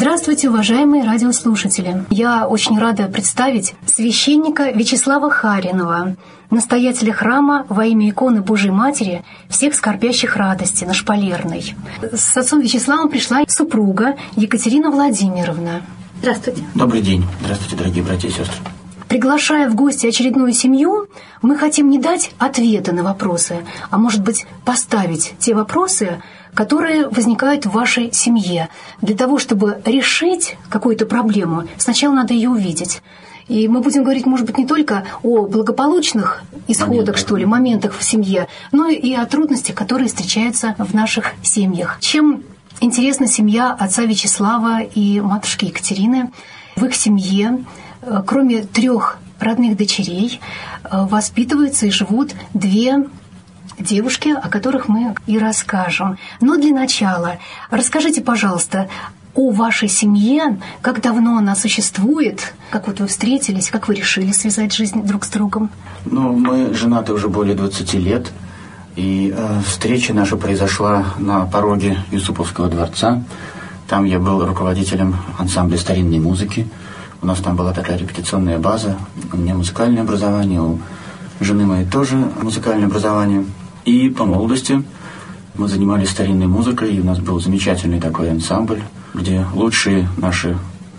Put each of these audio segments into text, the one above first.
Здравствуйте, уважаемые радиослушатели! Я очень рада представить священника Вячеслава Харинова, настоятеля храма во имя иконы Божией Матери всех скорбящих радости на Шпалерной. С отцом Вячеславом пришла супруга Екатерина Владимировна. Здравствуйте. Добрый день. Здравствуйте, дорогие братья и сестры. Приглашая в гости очередную семью, мы хотим не дать ответы на вопросы, а, может быть, поставить те вопросы, которые возникают в вашей семье. Для того, чтобы решить какую-то проблему, сначала надо ее увидеть. И мы будем говорить, может быть, не только о благополучных исходах, моментах в семье, но и о трудностях, которые встречаются в наших семьях. Чем интересна семья отца Вячеслава и матушки Екатерины? В их семье, кроме 3 родных дочерей, воспитываются и живут 2 девушки, о которых мы и расскажем. Но для начала расскажите, пожалуйста, о вашей семье, как давно она существует, как вот вы встретились, как вы решили связать жизнь друг с другом? Мы женаты уже более 20 лет, и встреча наша произошла на пороге Юсуповского дворца. Там я был руководителем ансамбля старинной музыки. У нас там была такая репетиционная база, у меня музыкальное образование, у жены моей тоже музыкальное образование. И по молодости мы занимались старинной музыкой, и у нас был замечательный такой ансамбль, где лучшие наши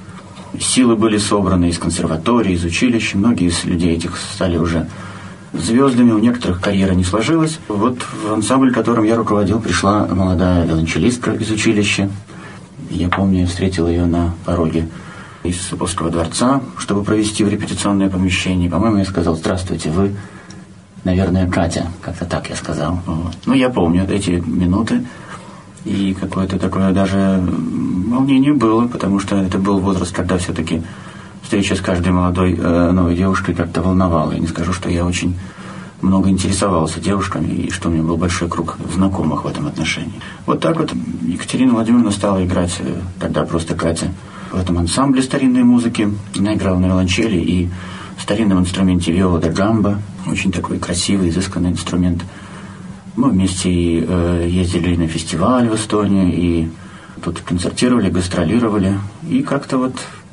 силы были собраны из консерватории, из училища. Многие из людей этих стали уже звездами, у некоторых карьера не сложилась. Вот в ансамбль, которым я руководил, пришла молодая виолончелистка из училища. Я помню, я встретил ее на пороге из Юсуповского дворца, чтобы провести в репетиционное помещение. По-моему, я сказал: «Здравствуйте, вы, наверное, Катя». Как-то так я сказал. Вот. Я помню эти минуты. И какое-то такое даже волнение было, потому что это был возраст, когда все-таки встреча с каждой молодой новой девушкой как-то волновала. Я не скажу, что я очень много интересовался девушками, и что у меня был большой круг знакомых в этом отношении. Вот так вот Екатерина Владимировна стала играть, тогда просто Катя, в этом ансамбле старинной музыки. Она играла на виолончели и старинном инструменте виола да гамба. Очень такой красивый, изысканный инструмент. Мы вместе ездили на фестиваль в Эстонии, и тут концертировали, гастролировали. И как-то вот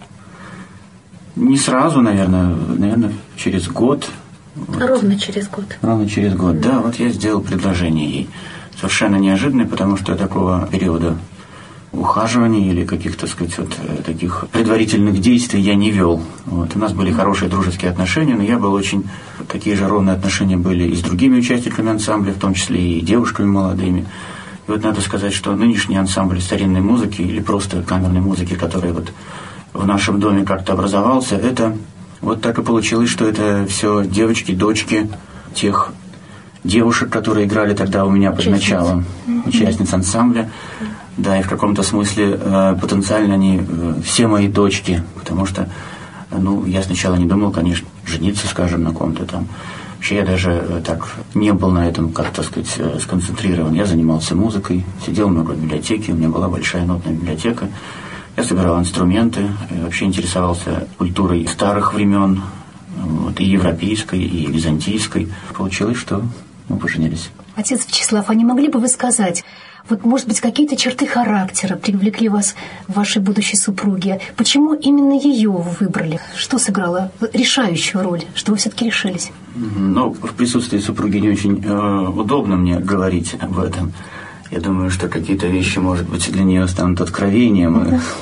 не сразу, наверное, через год. Ровно через год. Ровно через год, да. Вот я сделал предложение ей. Совершенно неожиданное, потому что такого периода ухаживаний или каких-то, таких предварительных действий я не вел. Вот. У нас были хорошие дружеские отношения, но я был очень... Такие же ровные отношения были и с другими участниками ансамбля, в том числе и девушками молодыми. И вот надо сказать, что нынешний ансамбль старинной музыки или просто камерной музыки, который вот в нашем доме как-то образовался, это вот так и получилось, что это все девочки, дочки тех девушек, которые играли тогда у меня под началом, участниц ансамбля. Да, и в каком-то смысле потенциально они все мои дочки, потому что, я сначала не думал, конечно, жениться, скажем, на ком-то там. Вообще я даже так не был на этом, сконцентрирован. Я занимался музыкой, сидел много в библиотеке, у меня была большая нотная библиотека. Я собирал инструменты, вообще интересовался культурой старых времен, и европейской, и византийской. Получилось, что мы поженились. Отец Вячеслав, а не могли бы вы сказать, может быть, какие-то черты характера привлекли вас в вашей будущей супруге? Почему именно ее вы выбрали? Что сыграло решающую роль, что вы все-таки решились? В присутствии супруги не очень удобно мне говорить об этом. Я думаю, что какие-то вещи, может быть, для нее станут откровением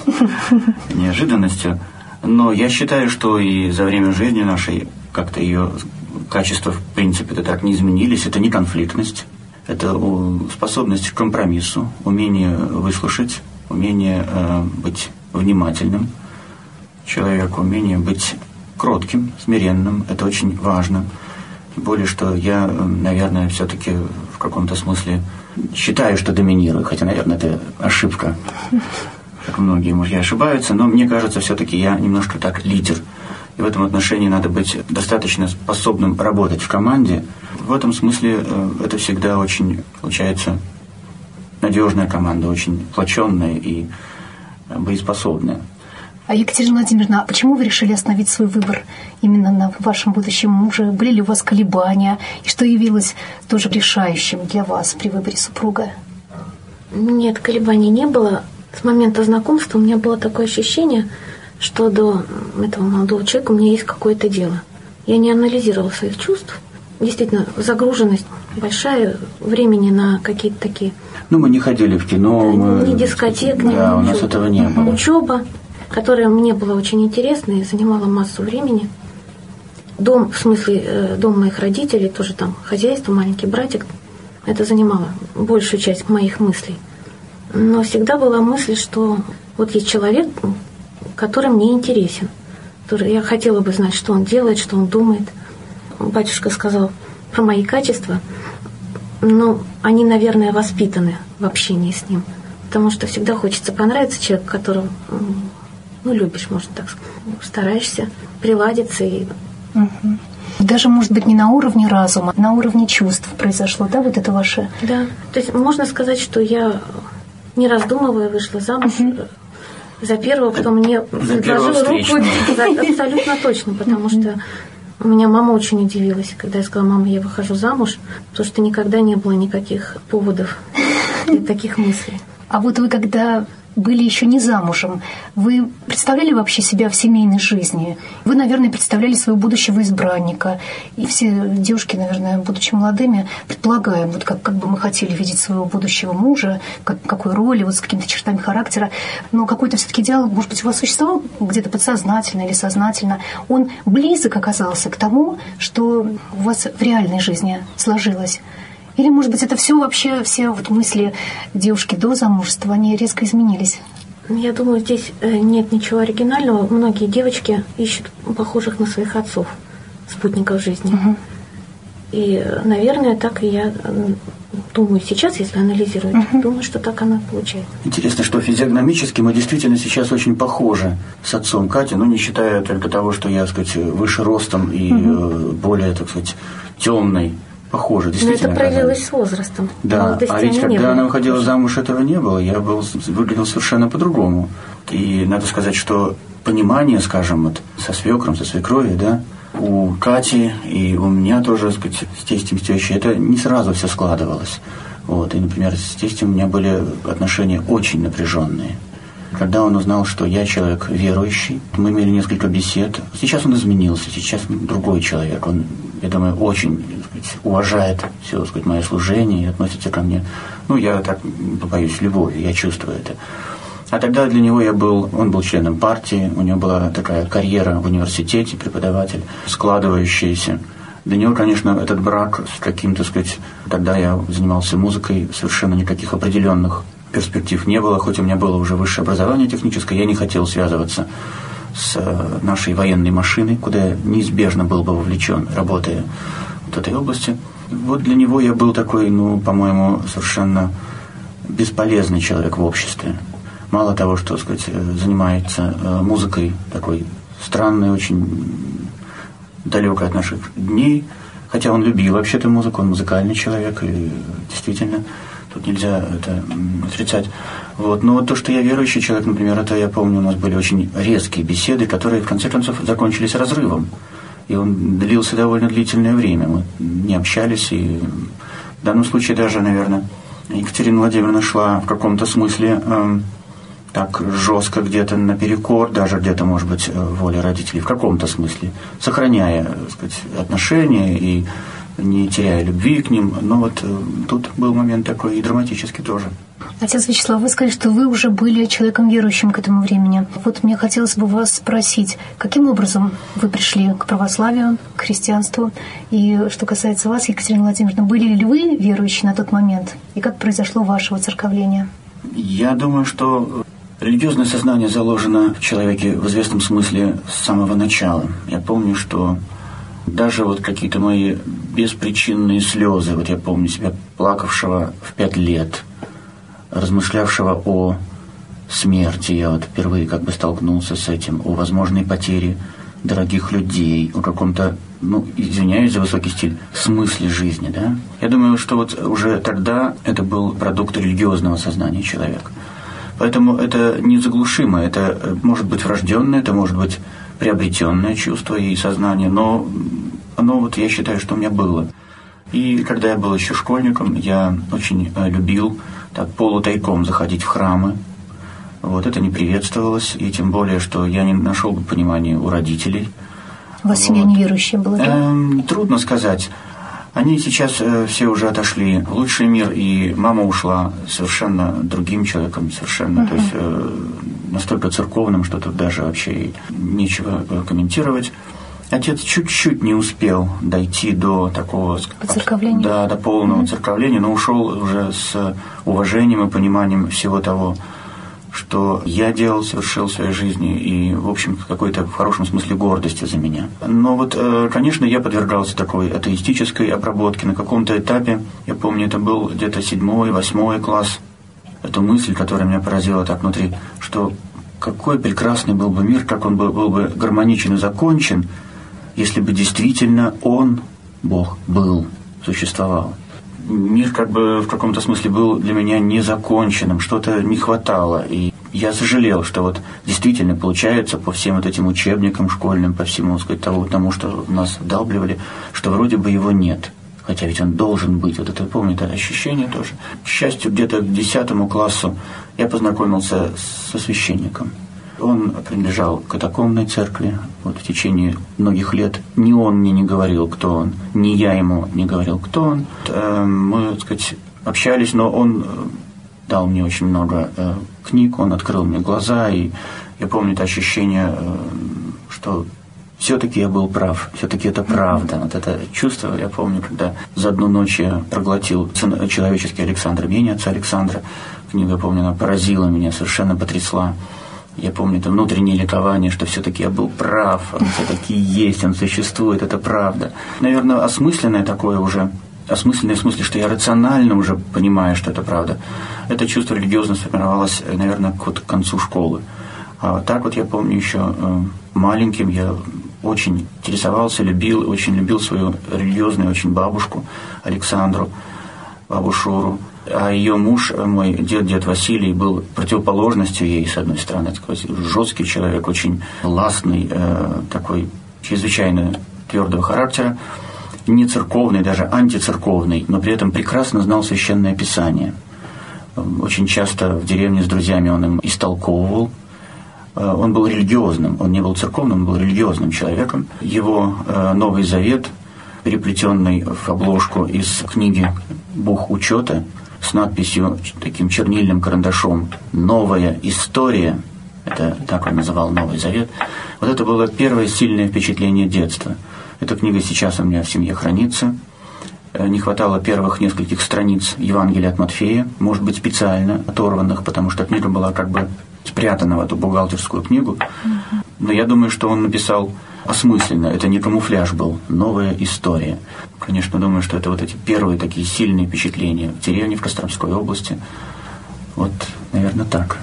и неожиданностью. Но я считаю, что и за время жизни нашей как-то ее качества, в принципе, так не изменились. Это не конфликтность. Это способность к компромиссу, умение выслушать, умение быть внимательным человеку, умение быть кротким, смиренным. Это очень важно. Тем более, что я, наверное, все-таки в каком-то смысле считаю, что доминирую. Хотя, наверное, это ошибка. Как многие мужья ошибаются. Но мне кажется, все-таки я немножко так лидер. И в этом отношении надо быть достаточно способным работать в команде. В этом смысле это всегда очень, получается, надежная команда, очень сплоченная и боеспособная. А Екатерина Владимировна, почему вы решили остановить свой выбор именно на вашем будущем муже? Были ли у вас колебания? И что явилось тоже решающим для вас при выборе супруга? Нет, колебаний не было. С момента знакомства у меня было такое ощущение, что до этого молодого человека у меня есть какое-то дело. Я не анализировала своих чувств. Действительно, загруженность большая, времени на какие-то такие... Ну, мы не ходили в кино. Ни дискотек, ни да, у нас этого не было. Учеба, которая мне была очень интересна и занимала массу времени. Дом, в смысле, дом моих родителей, тоже там хозяйство, маленький братик. Это занимало большую часть моих мыслей. Но всегда была мысль, что вот есть человек, который мне интересен. Я хотела бы знать, что он делает, что он думает. Батюшка сказал про мои качества, но они, наверное, воспитаны в общении с ним. Потому что всегда хочется понравиться человеку, которого, любишь, можно так сказать. Стараешься приладиться и... Даже, может быть, не на уровне разума, а на уровне чувств произошло, да, вот это ваше? Да, то есть можно сказать, что я, не раздумывая, вышла замуж за первого, кто мне предложил руку. Абсолютно точно, потому что у меня мама очень удивилась, когда я сказала: мама, я выхожу замуж, потому что никогда не было никаких поводов и таких мыслей. А вот вы, когда были еще не замужем, вы представляли вообще себя в семейной жизни? Вы, наверное, представляли своего будущего избранника. И все девушки, наверное, будучи молодыми, предполагаем, вот как бы мы хотели видеть своего будущего мужа, какой роли, вот с какими-то чертами характера. Но какой-то все-таки идеал, может быть, у вас существовал где-то подсознательно или сознательно. Он близок оказался к тому, что у вас в реальной жизни сложилось. Или, может быть, это все вообще, все вот мысли девушки до замужества, они резко изменились? Я думаю, здесь нет ничего оригинального. Многие девочки ищут похожих на своих отцов, спутников жизни. Угу. И, наверное, так и я думаю сейчас, если анализировать, думаю, что так оно получается. Интересно, что физиогномически мы действительно сейчас очень похожи с отцом Кати, не считая только того, что я, так сказать, выше ростом и более, так сказать, темный. Похоже, действительно. Но это проявилось с возрастом. Да, а ведь когда она выходила замуж, этого не было. Я выглядел совершенно по-другому. И надо сказать, что понимание, скажем, вот со свекром, со свекровью, да, у Кати и у меня тоже, так сказать, с тестем, с тещей, это не сразу все складывалось. Вот. И, например, с тестем у меня были отношения очень напряженные. Когда он узнал, что я человек верующий, мы имели несколько бесед. Сейчас он изменился, сейчас другой человек. Он, я думаю, очень, так сказать, уважает все, так сказать, мое служение и относится ко мне. Я так боюсь любовью, я чувствую это. А тогда для него он был членом партии, у него была такая карьера в университете, преподаватель, складывающаяся. Для него, конечно, этот брак с каким-то, так сказать, тогда я занимался музыкой, совершенно никаких определенных перспектив не было, хоть у меня было уже высшее образование техническое, я не хотел связываться с нашей военной машиной, куда я неизбежно был бы вовлечен, работая в этой области. Вот для него я был такой, по-моему, совершенно бесполезный человек в обществе. Мало того, что, так сказать, занимается музыкой такой странной, очень далекой от наших дней, хотя он любил вообще-то музыку, он музыкальный человек, и действительно, тут нельзя это отрицать. Но то, что я верующий человек, например, это я помню, у нас были очень резкие беседы, которые в конце концов закончились разрывом. И он длился довольно длительное время. Мы не общались, и в данном случае даже, наверное, Екатерина Владимировна шла в каком-то смысле так жестко где-то наперекор, даже где-то, может быть, воле родителей, в каком-то смысле, сохраняя, так сказать, отношения и не теряя любви к ним. Но тут был момент такой и драматический тоже. Отец Вячеслав, вы сказали, что вы уже были человеком верующим к этому времени. Мне хотелось бы вас спросить, каким образом вы пришли к православию, к христианству? И что касается вас, Екатерина Владимировна, были ли вы верующие на тот момент? И как произошло ваше воцерковление? Я думаю, что религиозное сознание заложено в человеке в известном смысле с самого начала. Я помню, что даже какие-то мои беспричинные слезы, я помню себя плакавшего в 5 лет, размышлявшего о смерти. Я впервые столкнулся с этим, о возможной потере дорогих людей, о каком-то, извиняюсь за высокий стиль, смысле жизни, да. Я думаю, что уже тогда это был продукт религиозного сознания человека. Поэтому это незаглушимо, это может быть врожденное, это может быть приобретенное чувство и сознание, но оно, я считаю, что у меня было. И когда я был еще школьником, я очень любил так полутайком заходить в храмы, Вот это не приветствовалось, и тем более, что я не нашел бы понимания у родителей. У вас семья неверующая была, да? Трудно сказать. Они сейчас все уже отошли в лучший мир, и мама ушла совершенно другим человеком, совершенно, то есть настолько церковным, что тут даже вообще нечего комментировать. Отец чуть-чуть не успел дойти до такого... Церковления? Да, до полного церковления, но ушел уже с уважением и пониманием всего того, что я делал, совершил в своей жизни, и, в общем, какой-то в хорошем смысле гордости за меня. Но вот, конечно, я подвергался такой атеистической обработке на каком-то этапе. Я помню, это был где-то 7-8 класс. Эту мысль, которая меня поразила так внутри, что какой прекрасный был бы мир, как он был бы гармоничен и закончен, если бы действительно он, Бог, существовал. Мир как бы в каком-то смысле был для меня незаконченным, что-то не хватало. И я сожалел, что вот действительно получается по всем вот этим учебникам школьным, по всему, сказать, тому, что нас вдалбливали, что вроде бы его нет. Хотя ведь он должен быть. Вот это, помню, это ощущение тоже. К счастью, где-то к 10 классу я познакомился со священником. Он принадлежал к катакомбной церкви. Вот в течение многих лет ни он мне не говорил, кто он, ни я ему не говорил, кто он. Мы, так сказать, общались, но он дал мне очень много книг, он открыл мне глаза, и я помню это ощущение, что все-таки я был прав, все-таки это правда. Вот это чувство, я помню, когда за одну ночь я проглотил «Сын человеческий» Александра Бени, отца Александра. Книга, я помню, она поразила меня, совершенно потрясла. Я помню это внутреннее ликование, что все-таки я был прав, он все-таки есть, он существует, это правда. Наверное, осмысленное такое уже, осмысленное в смысле, что я рационально уже понимаю, что это правда. Это чувство религиозно сформировалось, наверное, к концу школы. А так вот я помню еще маленьким я очень интересовался, очень любил свою религиозную очень бабушку Александру, бабу Шуру. А ее муж, мой дед Василий, был противоположностью ей, с одной стороны, такой жесткий человек, очень властный, такой чрезвычайно твердого характера, не церковный, даже антицерковный, но при этом прекрасно знал Священное Писание. Очень часто в деревне с друзьями он им истолковывал. Он был религиозным, он не был церковным, он был религиозным человеком. Его Новый Завет, переплетенный в обложку из книги «Бог учета», с надписью таким чернильным карандашом «Новая история», это так он называл Новый Завет, вот это было первое сильное впечатление детства. Эта книга сейчас у меня в семье хранится. Не хватало первых нескольких страниц Евангелия от Матфея, может быть, специально оторванных, потому что книга была как бы спрятана в эту бухгалтерскую книгу. Но я думаю, что он написал осмысленно, это не камуфляж был, новая история. Конечно, думаю, что это вот эти первые такие сильные впечатления в деревне, в Костромской области. Вот, наверное, так.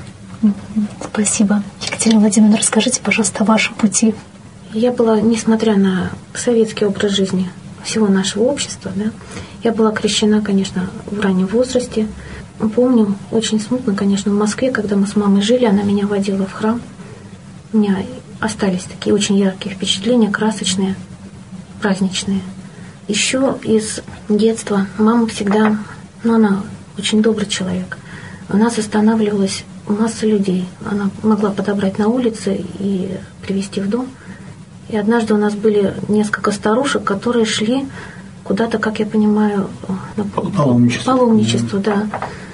Спасибо. Екатерина Владимировна, расскажите, пожалуйста, о вашем пути. Я была, несмотря на советский образ жизни всего нашего общества, да, я была крещена, конечно, в раннем возрасте. Помню очень смутно, конечно, в Москве, когда мы с мамой жили, она меня водила в храм. У меня остались такие очень яркие впечатления, красочные, праздничные. Еще из детства мама всегда, она очень добрый человек. У нас останавливалась масса людей. Она могла подобрать на улице и привезти в дом. И однажды у нас были несколько старушек, которые шли куда-то, как я понимаю, на паломничество, да.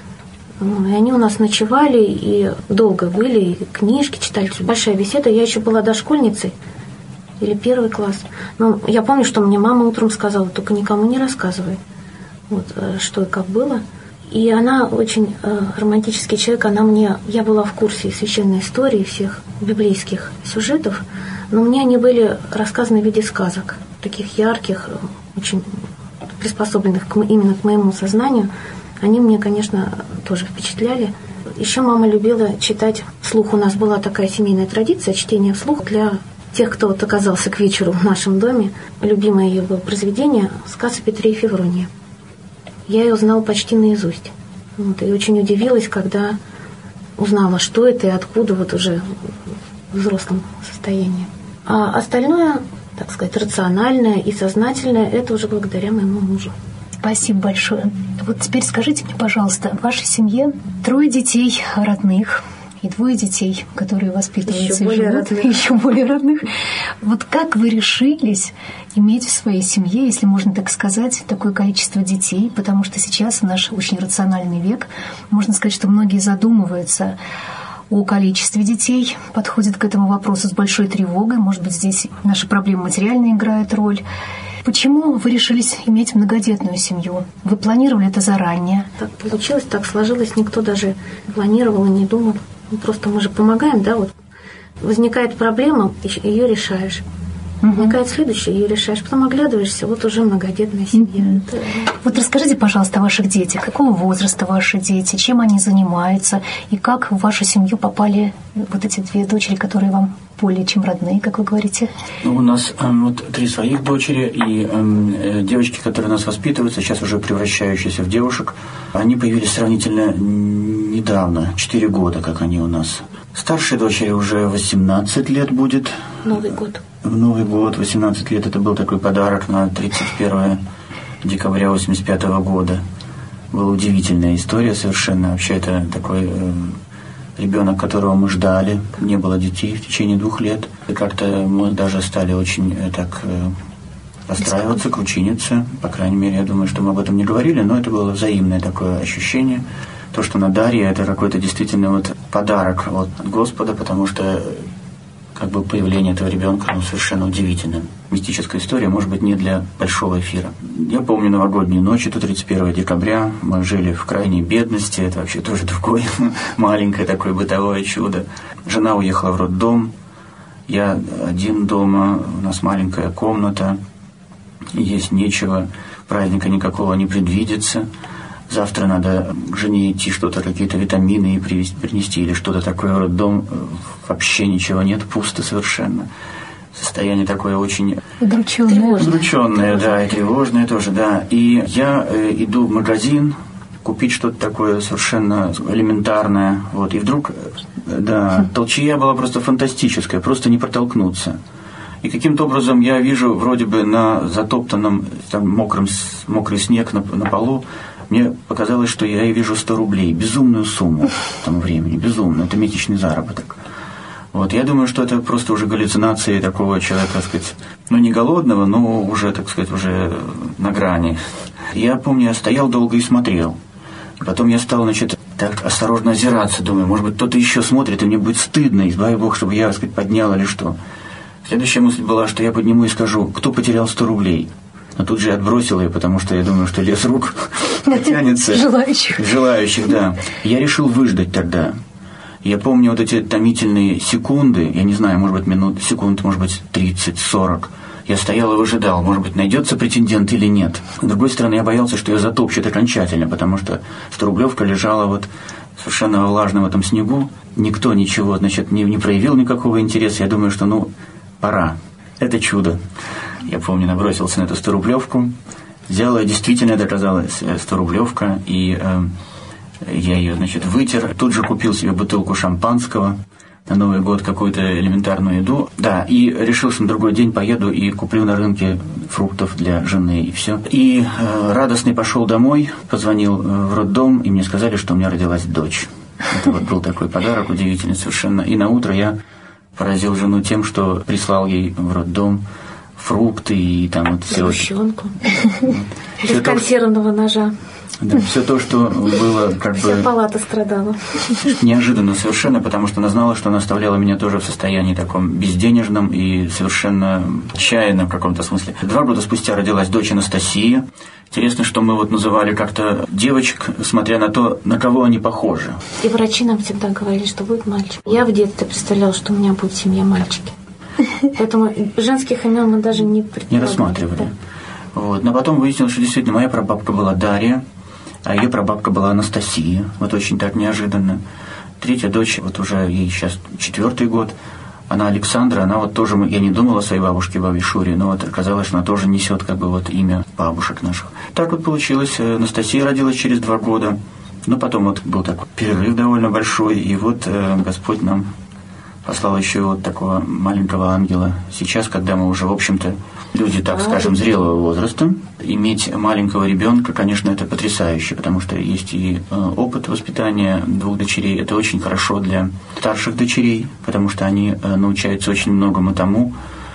И они у нас ночевали и долго были, и книжки читали. Большая беседа. Я еще была дошкольницей, или 1 класс. Но я помню, что мне мама утром сказала: только никому не рассказывай, вот, что и как было. И она очень романтический человек. Я была в курсе священной истории, всех библейских сюжетов, но мне они были рассказаны в виде сказок, таких ярких, очень приспособленных именно к моему сознанию. Они мне, конечно, тоже впечатляли. Еще мама любила читать вслух. У нас была такая семейная традиция чтения вслух для тех, кто вот оказался к вечеру в нашем доме. Любимое ее было произведение «Сказ о Петре и Февронии». Я ее знала почти наизусть. Вот, и очень удивилась, когда узнала, что это и откуда, вот уже в взрослом состоянии. А остальное, так сказать, рациональное и сознательное, это уже благодаря моему мужу. Спасибо большое. Вот теперь скажите мне, пожалуйста, в вашей семье 3 детей родных, и 2 детей, которые воспитываются еще и живут, еще более родных. Вот как вы решились иметь в своей семье, если можно так сказать, такое количество детей? Потому что сейчас, в наш очень рациональный век, можно сказать, что многие задумываются о количестве детей, подходят к этому вопросу с большой тревогой. Может быть, здесь наши проблемы материальные играют роль. Почему вы решились иметь многодетную семью? Вы планировали это заранее? Так получилось, так сложилось, никто даже планировал и не думал. Просто мы же помогаем, да, вот. Возникает проблема, ее решаешь. Возникает следующее, ее решаешь. Потом оглядываешься, вот уже многодетная семья. Вот расскажите, пожалуйста, о ваших детях. Какого возраста ваши дети? Чем они занимаются? И как в вашу семью попали вот эти 2 дочери, которые вам более чем родные, как вы говорите? Ну, у нас вот 3 своих дочери и девочки, которые у нас воспитываются, сейчас уже превращающиеся в девушек, они появились сравнительно недавно, 4 года, как они у нас. Старшей дочери уже 18 лет будет. Новый год. В Новый год, 18 лет, это был такой подарок на 31 декабря 85 года. Была удивительная история совершенно. Вообще это такой ребенок, которого мы ждали. Не было детей в течение 2 лет. И как-то мы даже стали очень так расстраиваться, кручиниться. По крайней мере, я думаю, что мы об этом не говорили, но это было взаимное такое ощущение. То, что на Дарье, это какой-то действительно вот подарок от Господа, потому что как бы появление этого ребенка совершенно удивительно. Мистическая история, может быть, не для большого эфира. Я помню новогоднюю ночь, это 31 декабря, мы жили в крайней бедности, это вообще тоже такое маленькое такое бытовое чудо. Жена уехала в роддом, я один дома, у нас маленькая комната, есть нечего, праздника никакого не предвидится. Завтра надо к жене идти, что-то, какие-то витамины и принести или что-то такое в роддом. Вообще ничего нет, пусто совершенно. Состояние такое очень удрученное, да, и тревожное тоже, да. И я иду в магазин купить что-то такое совершенно элементарное. Вот, и вдруг, да, толчья была просто фантастическая, просто не протолкнуться. И каким-то образом я вижу вроде бы на затоптанном, там мокрый снег на полу, мне показалось, что я и вижу 100 рублей, безумную сумму к тому времени, безумную, это месячный заработок. Вот, я думаю, что это просто уже галлюцинации такого человека, так сказать, ну не голодного, но уже, так сказать, уже на грани. Я помню, я стоял долго и смотрел. И потом я стал, значит, так осторожно озираться, думаю, может быть, кто-то еще смотрит, и мне будет стыдно, избави Бог, чтобы я, так сказать, поднял или что. Следующая мысль была, что я подниму и скажу, кто потерял 100 рублей. Но тут же я отбросил ее, потому что я думаю, что лес рук потянется. Желающих, да. Я решил выждать тогда. Я помню вот эти томительные секунды, я не знаю, может быть, секунд, может быть, 30-40. Я стоял и выжидал, может быть, найдется претендент или нет. С другой стороны, я боялся, что ее затопчет окончательно, потому что 100-рублевка лежала вот совершенно во влажном этом снегу. Никто ничего, значит, не проявил никакого интереса. Я думаю, что, пора. Это чудо. Я помню, набросился на эту 100-рублевку. Взял ее, действительно, это оказалась 100-рублевка, и я ее, значит, вытер. Тут же купил себе бутылку шампанского на Новый год, какую-то элементарную еду. Да, и решил, что на другой день поеду и куплю на рынке фруктов для жены, и все. И радостный пошел домой, позвонил в роддом, и мне сказали, что у меня родилась дочь. Это вот был такой подарок удивительный совершенно. И на утро я поразил жену тем, что прислал ей в роддом фрукты и там вот все. Сгущенку. Без консервного ножа. Да, все то, что было как бы... Вся палата страдала. Неожиданно совершенно, потому что она знала, что она оставляла меня тоже в состоянии таком безденежном и совершенно отчаянном в каком-то смысле. 2 года спустя родилась дочь Анастасия. Интересно, что мы вот называли как-то девочек, смотря на то, на кого они похожи. И врачи нам всегда говорили, что будет мальчик. Я в детстве представляла, что у меня будет в семье мальчики. Поэтому женских имен мы даже не рассматривали. Да. Вот. Но потом выяснилось, что действительно моя прабабка была Дарья, а ее прабабка была Анастасия. Вот очень так неожиданно. 3-я дочь, вот уже ей сейчас 4-й год, она Александра, она вот тоже, я не думала о своей бабушке, бабе Шуре, но вот оказалось, что она тоже несет как бы вот имя бабушек наших. Так вот получилось, Анастасия родилась через 2 года, но потом вот был такой перерыв довольно большой, и вот Господь нам послал еще вот такого маленького ангела. Сейчас, когда мы уже, в общем-то, люди, так скажем, зрелого возраста, иметь маленького ребенка, конечно, это потрясающе, потому что есть и опыт воспитания 2 дочерей. Это очень хорошо для старших дочерей, потому что они научаются очень многому тому,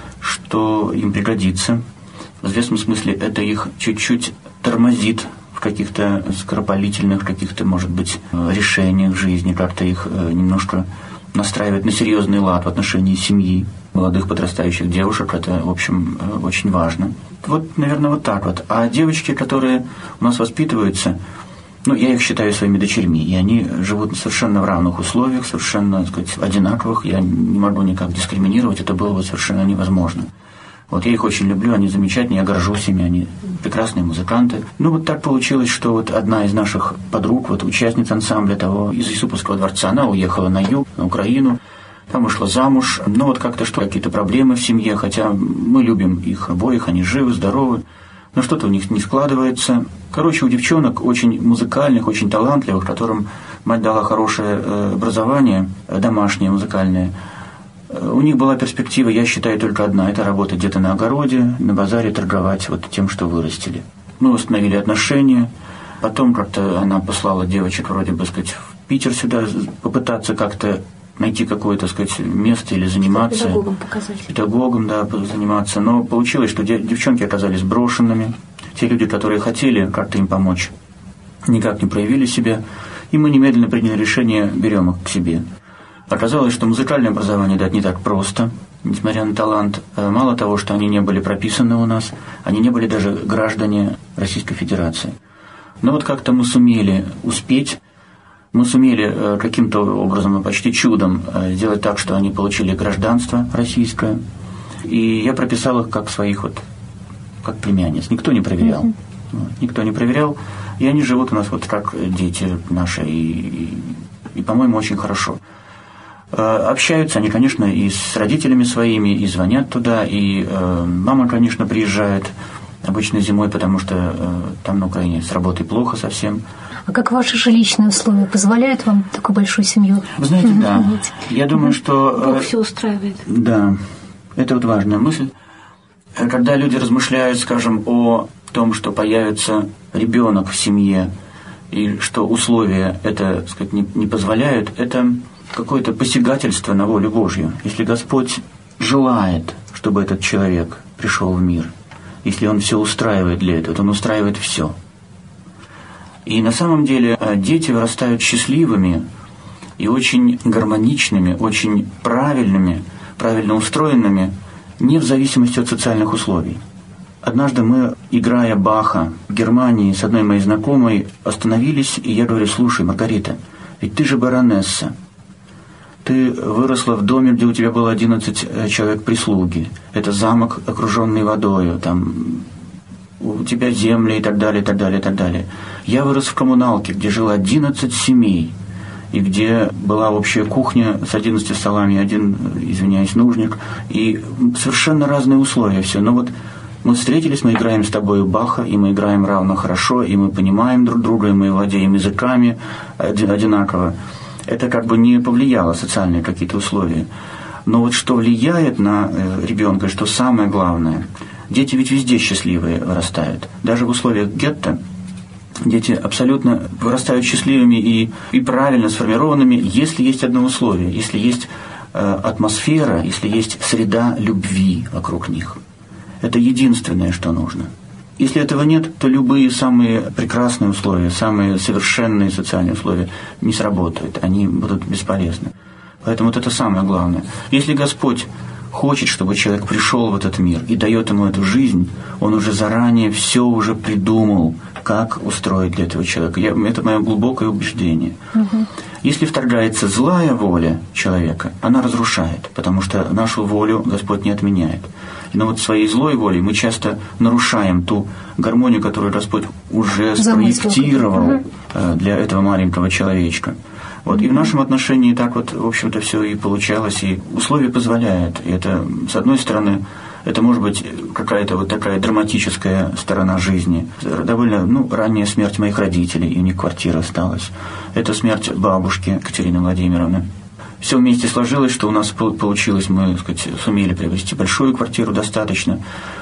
что им пригодится. В известном смысле это их чуть-чуть тормозит в каких-то скоропалительных, каких-то, может быть, решениях жизни, как-то их немножко настраивает на серьезный лад в отношении семьи, молодых подрастающих девушек. Это, в общем, очень важно. Вот, наверное, вот так вот. А девочки, которые у нас воспитываются, я их считаю своими дочерьми, и они живут совершенно в равных условиях, совершенно, так сказать, одинаковых. Я не могу никак дискриминировать, это было бы совершенно невозможно. Вот я их очень люблю, они замечательные, я горжусь ими, они прекрасные музыканты. Вот так получилось, что вот одна из наших подруг, вот участниц ансамбля того из Юсуповского дворца, она уехала на юг, на Украину, там вышла замуж. Как-то какие-то проблемы в семье, хотя мы любим их обоих, они живы, здоровы, но что-то у них не складывается. У девчонок очень музыкальных, очень талантливых, которым мать дала хорошее образование, домашнее, музыкальное, у них была перспектива, я считаю, только одна – это работать где-то на огороде, на базаре, торговать вот тем, что вырастили. Мы установили отношения, потом как-то она послала девочек вроде бы, сказать, в Питер сюда, попытаться как-то найти какое-то, сказать, место или заниматься. Педагогом показать. Педагогом, да, заниматься. Но получилось, что девчонки оказались брошенными. Те люди, которые хотели как-то им помочь, никак не проявили себя. И мы немедленно приняли решение, берем их к себе. Оказалось, что музыкальное образование дать не так просто, несмотря на талант. Мало того, что они не были прописаны у нас, они не были даже граждане Российской Федерации. Но вот как-то мы сумели успеть, мы сумели каким-то образом, почти чудом, сделать так, что они получили гражданство российское. И я прописал их как своих как племянниц. Никто не проверял. Никто не проверял. И они живут у нас вот как дети наши. И по-моему, очень хорошо. Общаются они, конечно, и с родителями своими, и звонят туда, и мама, конечно, приезжает обычно зимой, потому что там на Украине с работой плохо совсем. А как ваши жилищные условия позволяют вам такую большую семью? Вы знаете, да. Я думаю, что... Бог все устраивает. Да, это вот важная мысль. Когда люди размышляют, скажем, о том, что появится ребенок в семье, и что условия это, так сказать, не позволяют, это какое-то посягательство на волю Божью. Если Господь желает, чтобы этот человек пришел в мир, если Он все устраивает для этого, то Он устраивает все. И на самом деле дети вырастают счастливыми и очень гармоничными, очень правильными, правильно устроенными, не в зависимости от социальных условий. Однажды мы, играя Баха в Германии с одной моей знакомой, остановились, и я говорю: слушай, Маргарита, ведь ты же баронесса. Ты выросла в доме, где у тебя было 11 человек прислуги. Это замок, окруженный водою, там у тебя земли и так далее, и так далее, и так далее. Я вырос в коммуналке, где жило 11 семей, и где была общая кухня с 11 столами, один, извиняюсь, нужник, и совершенно разные условия все. Но вот мы встретились, мы играем с тобой Баха, и мы играем равно хорошо, и мы понимаем друг друга, и мы владеем языками одинаково. Это как бы не повлияло, социальные какие-то условия. Но вот что влияет на ребенка, что самое главное, дети ведь везде счастливые вырастают. Даже в условиях гетто дети абсолютно вырастают счастливыми и правильно сформированными, если есть одно условие, если есть атмосфера, если есть среда любви вокруг них. Это единственное, что нужно. Если этого нет, то любые самые прекрасные условия, самые совершенные социальные условия не сработают, они будут бесполезны. Поэтому вот это самое главное. Если Господь хочет, чтобы человек пришел в этот мир и дает ему эту жизнь, Он уже заранее все уже придумал, как устроить для этого человека. Это мое глубокое убеждение. Если вторгается злая воля человека, она разрушает, потому что нашу волю Господь не отменяет. Но вот своей злой волей мы часто нарушаем ту гармонию, которую Господь уже спроектировал для этого маленького человечка. Вот. И в нашем отношении так вот, в общем-то, все и получалось, и условия позволяют. И это, с одной стороны, это может быть какая-то вот такая драматическая сторона жизни. Довольно ранняя смерть моих родителей, и у них квартира осталась. Это смерть бабушки Катерины Владимировны. все вместе сложилось, что у нас получилось, мы, так сказать, сумели приобрести большую квартиру достаточно.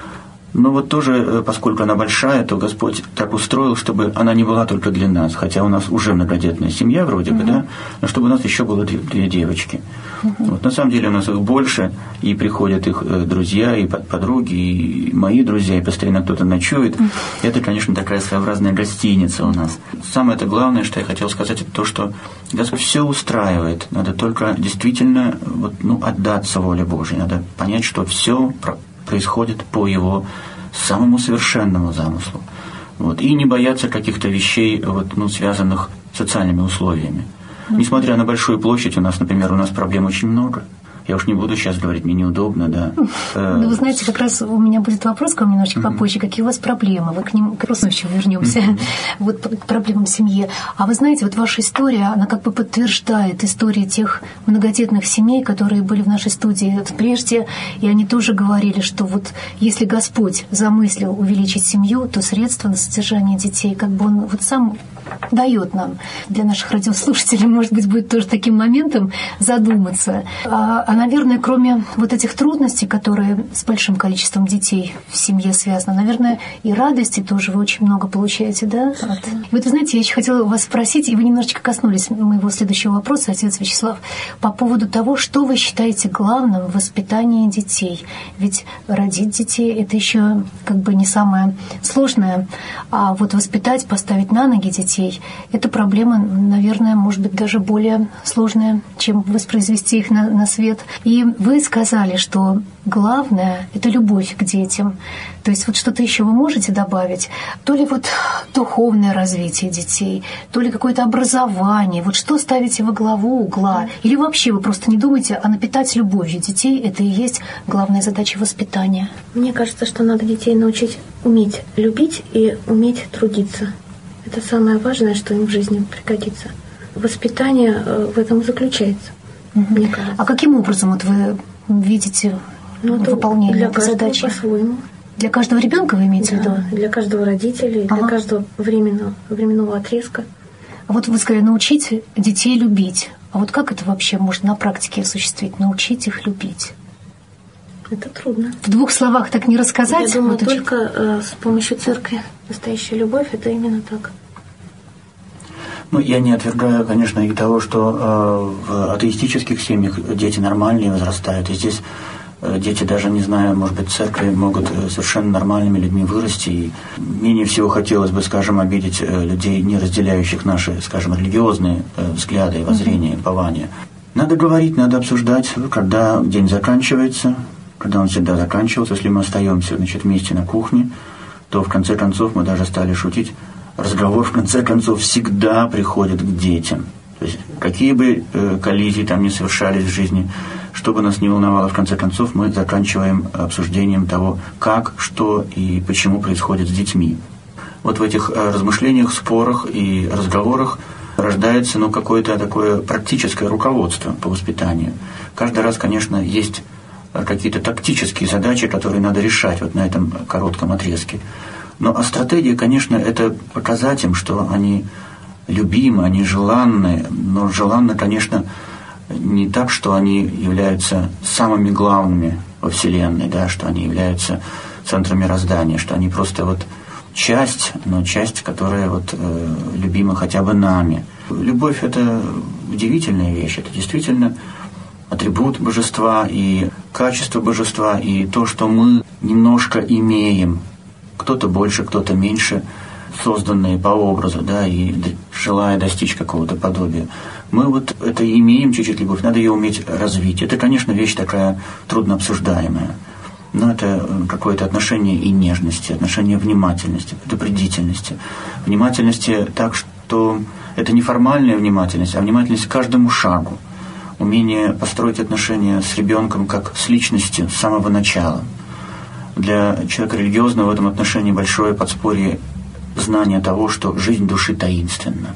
Но вот тоже, поскольку она большая, то Господь так устроил, чтобы она не была только для нас, хотя у нас уже многодетная семья вроде бы, да, но чтобы у нас еще было две девочки. Вот, на самом деле у нас их больше, и приходят их друзья, и подруги, и мои друзья, и постоянно кто-то ночует. Это, конечно, такая своеобразная гостиница у нас. Самое-то главное, что я хотел сказать, это то, что Господь все устраивает. Надо только действительно отдаться воле Божьей. Надо понять, что все происходит по Его самому совершенному замыслу. Вот. И не бояться каких-то вещей, связанных с социальными условиями. Несмотря на большую площадь, у нас проблем очень много. Я уж не буду сейчас говорить, мне неудобно, да. Вы знаете, как раз у меня будет вопрос к вам немножечко попозже. Какие у вас проблемы? Мы к ним как раз еще вернемся. Вот к проблемам в семье. А вы знаете, вот ваша история, она как бы подтверждает истории тех многодетных семей, которые были в нашей студии прежде, и они тоже говорили, что вот если Господь замыслил увеличить семью, то средства на содержание детей, как бы Он вот сам дает нам. Для наших радиослушателей, может быть, будет тоже таким моментом задуматься. А, наверное, кроме вот этих трудностей, которые с большим количеством детей в семье связаны, наверное, и радости тоже вы очень много получаете, да? Вы знаете, я еще хотела вас спросить, и вы немножечко коснулись моего следующего вопроса, отец Вячеслав, по поводу того, что вы считаете главным в воспитании детей. Ведь родить детей – это еще как бы не самое сложное, а вот воспитать, поставить на ноги детей – это проблема, наверное, может быть, даже более сложная, чем воспроизвести их на свет. И вы сказали, что главное – это любовь к детям. То есть вот что-то еще вы можете добавить? То ли вот духовное развитие детей, то ли какое-то образование. Вот что ставите во главу угла? Или вообще вы просто не думаете, а напитать любовью детей – это и есть главная задача воспитания? Мне кажется, что надо детей научить уметь любить и уметь трудиться. Это самое важное, что им в жизни пригодится. Воспитание в этом заключается, мне кажется. А каким образом вот вы видите выполнение этой задачи? По-своему. Для каждого ребенка вы имеете в виду? Для каждого родителя, для каждого временного отрезка. А вот вы сказали, научить детей любить. А вот как это вообще можно на практике осуществить? Научить их любить? Это трудно. В двух словах так не рассказать? Я думаю, только с помощью церкви. Настоящая любовь – это именно так. Я не отвергаю, конечно, и того, что в атеистических семьях дети нормальные возрастают. И здесь дети, даже не зная, может быть, церкви, могут совершенно нормальными людьми вырасти. И менее всего хотелось бы, скажем, обидеть людей, не разделяющих наши, скажем, религиозные взгляды, воззрения, упования. Надо говорить, надо обсуждать, когда день заканчивается, когда он всегда заканчивался. Если мы остаемся, вместе на кухне, то в конце концов мы даже стали шутить. Разговор, в конце концов, всегда приходит к детям. То есть, какие бы коллизии там ни совершались в жизни, что бы нас не волновало, в конце концов, мы заканчиваем обсуждением того, как, что и почему происходит с детьми. Вот в этих размышлениях, спорах и разговорах рождается какое-то такое практическое руководство по воспитанию. Каждый раз, конечно, есть какие-то тактические задачи, которые надо решать вот на этом коротком отрезке. А стратегия, конечно, это показать им, что они любимы, они желанны, но желанны, конечно, не так, что они являются самыми главными во Вселенной, да, что они являются центром мироздания, что они просто часть, но часть, которая любима хотя бы нами. Любовь – это удивительная вещь, это действительно атрибут божества и качество божества, и то, что мы немножко имеем, кто-то больше, кто-то меньше, созданные по образу, да, и желая достичь какого-то подобия. Мы это имеем чуть-чуть любовь, надо ее уметь развить. Это, конечно, вещь такая трудно обсуждаемая, но это какое-то отношение и нежности, отношение внимательности, предупредительности. Внимательности так, что это не формальная внимательность, а внимательность к каждому шагу. Умение построить отношения с ребенком как с личностью с самого начала. Для человека религиозного в этом отношении большое подспорье знания того, что жизнь души таинственна,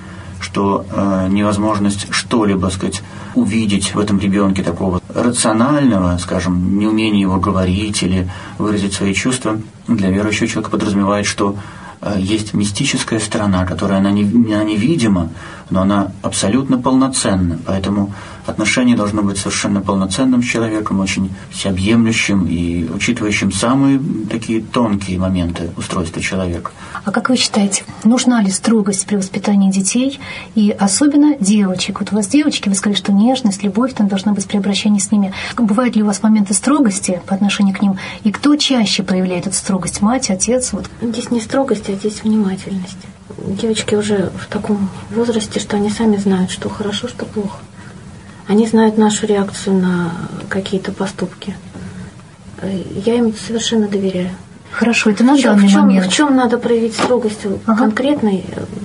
что невозможность что-либо, увидеть в этом ребенке такого рационального, скажем, неумения его говорить или выразить свои чувства, для верующего человека подразумевает, что есть мистическая сторона, которая она невидима, но она абсолютно полноценна. Поэтому отношение должно быть совершенно полноценным с человеком, очень всеобъемлющим и учитывающим самые такие тонкие моменты устройства человека. А как вы считаете, нужна ли строгость при воспитании детей, и особенно девочек? Вот у вас девочки, вы сказали, что нежность, любовь там должна быть при обращении с ними. Бывают ли у вас моменты строгости по отношению к ним? И кто чаще проявляет эту строгость? Мать, отец? Вот. Здесь не строгость, а здесь внимательность. Девочки уже в таком возрасте, что они сами знают, что хорошо, что плохо. Они знают нашу реакцию на какие-то поступки. Я им совершенно доверяю. Хорошо, это на данный момент. В чем надо проявить строгость конкретной?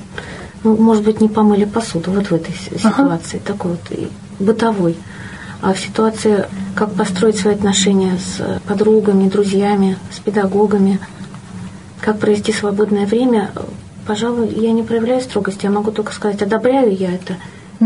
Может быть, не помыли посуду вот в этой ситуации, такой вот бытовой. А в ситуации, как построить свои отношения с подругами, друзьями, с педагогами, как провести свободное время, пожалуй, я не проявляю строгости. Я могу только сказать, одобряю я это,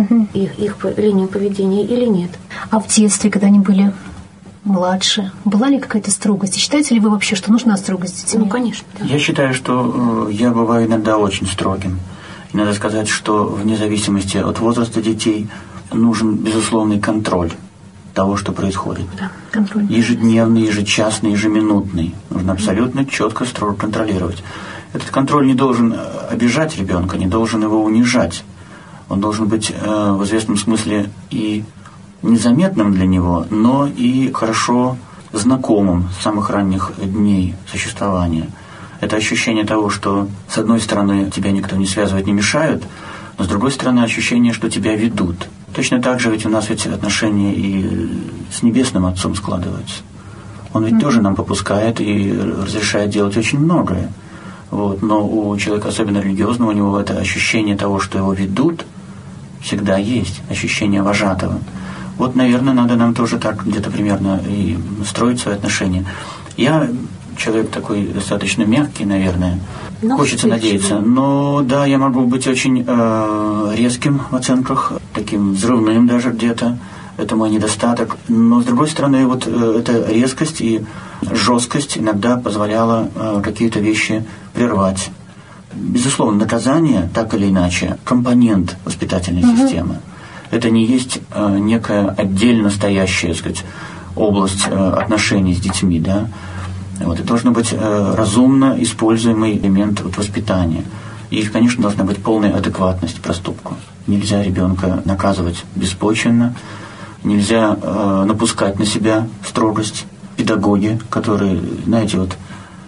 их линию поведения или нет. А в детстве, когда они были младше, была ли какая-то строгость? И считаете ли вы вообще, что нужна строгость с детьми? Ну, конечно. Да. Я считаю, что я бываю иногда очень строгим. И надо сказать, что вне зависимости от возраста детей нужен безусловный контроль того, что происходит. Да, контроль. Ежедневный, ежечасный, ежеминутный. Нужно абсолютно четко, строго контролировать. Этот контроль не должен обижать ребенка, не должен его унижать. Он должен быть в известном смысле и незаметным для него, но и хорошо знакомым с самых ранних дней существования. Это ощущение того, что с одной стороны тебя никто не связывает, не мешает, но с другой стороны ощущение, что тебя ведут. Точно так же ведь у нас отношения и с Небесным Отцом складываются. Он ведь тоже нам попускает и разрешает делать очень многое. Вот. Но у человека, особенно религиозного, у него это ощущение того, что его ведут, всегда есть, ощущение вожатого. Вот, наверное, надо нам тоже так где-то примерно и строить свои отношения. Я человек такой достаточно мягкий, наверное, хочется надеяться. Но да, я могу быть очень резким в оценках, таким взрывным даже где-то. Это мой недостаток. Но, с другой стороны, вот эта резкость и жесткость иногда позволяла какие-то вещи прервать. Безусловно, наказание, так или иначе, компонент воспитательной системы. Это не есть некая отдельно стоящая, так сказать, область отношений с детьми, да. Вот, это должен быть разумно используемый элемент воспитания. И, конечно, должна быть полная адекватность проступку. Нельзя ребенка наказывать беспочвенно, нельзя напускать на себя строгость. Педагоги, которые, знаете, вот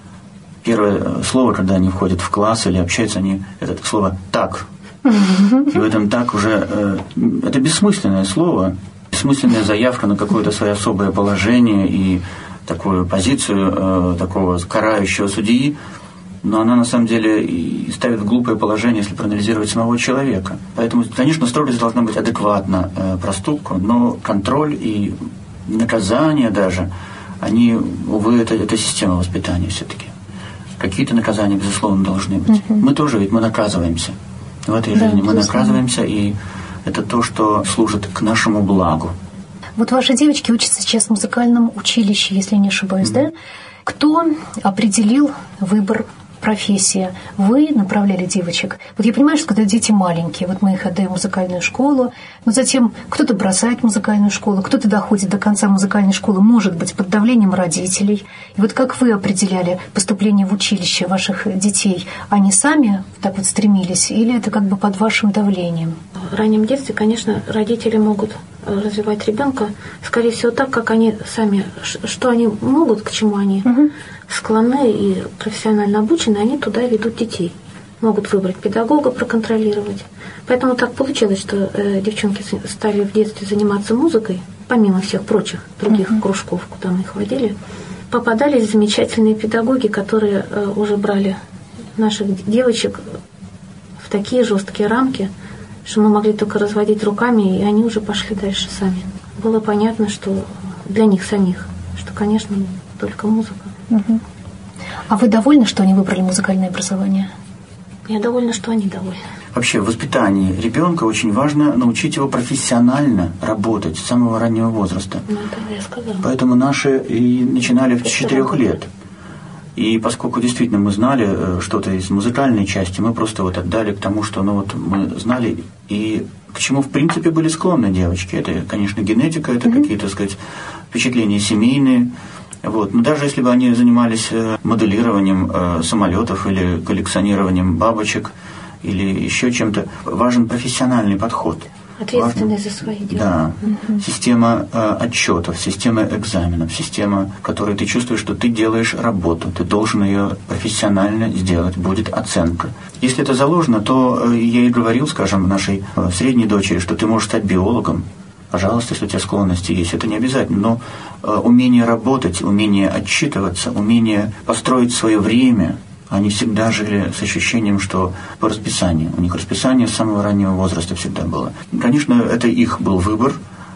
первое слово, когда они входят в класс или общаются, они это слово «так». И в этом «так» уже это бессмысленное слово, бессмысленная заявка на какое-то свое особое положение и такую позицию такого карающего судьи, но она на самом деле и ставит в глупое положение, если проанализировать самого человека. Поэтому, конечно, строгость должна быть адекватна проступку, но контроль и наказание даже, они, увы, это система воспитания все-таки. Какие-то наказания, безусловно, должны быть. Мы тоже, ведь мы наказываемся. В этой жизни мы наказываемся, и это то, что служит к нашему благу. Вот ваши девочки учатся сейчас в музыкальном училище, если не ошибаюсь, да? Кто определил выбор профессии? Вы направляли девочек? Вот я понимаю, что когда дети маленькие, вот мы их отдаем в музыкальную школу, но затем кто-то бросает музыкальную школу, кто-то доходит до конца музыкальной школы, может быть, под давлением родителей. И вот как вы определяли поступление в училище ваших детей? Они сами так вот стремились или это как бы под вашим давлением? В раннем детстве, конечно, родители могут развивать ребенка, скорее всего, так, как они сами, что они могут, к чему они склонны и профессионально обучены, они туда ведут детей. Могут выбрать педагога, проконтролировать. Поэтому так получилось, что девчонки стали в детстве заниматься музыкой, помимо всех прочих других кружков, куда мы их водили. Попадались замечательные педагоги, которые уже брали наших девочек в такие жесткие рамки, что мы могли только разводить руками, и они уже пошли дальше сами. Было понятно, что для них самих, что, конечно, только музыка. А вы довольны, что они выбрали музыкальное образование? Я довольна, что они довольны. Вообще в воспитании ребенка очень важно научить его профессионально работать с самого раннего возраста. Ну, это я сказала. Поэтому наши и начинали в 4 лет. И поскольку действительно мы знали что-то из музыкальной части, мы просто вот отдали к тому, что мы знали и к чему, в принципе, были склонны девочки. Это, конечно, генетика, это какие-то, так сказать, впечатления семейные. Вот. Но даже если бы они занимались моделированием самолетов или коллекционированием бабочек или еще чем-то, важен профессиональный подход. Ответственность за свои дела. Да. Система отчетов, система экзаменов, система, в которой ты чувствуешь, что ты делаешь работу, ты должен ее профессионально сделать, будет оценка. Если это заложено, то я и говорил, скажем, нашей средней дочери, что ты можешь стать биологом. Пожалуйста, если у тебя склонности есть, это не обязательно, но умение работать, умение отчитываться, умение построить свое время, они всегда жили с ощущением, что по расписанию. У них расписание с самого раннего возраста всегда было. Конечно, это их был выбор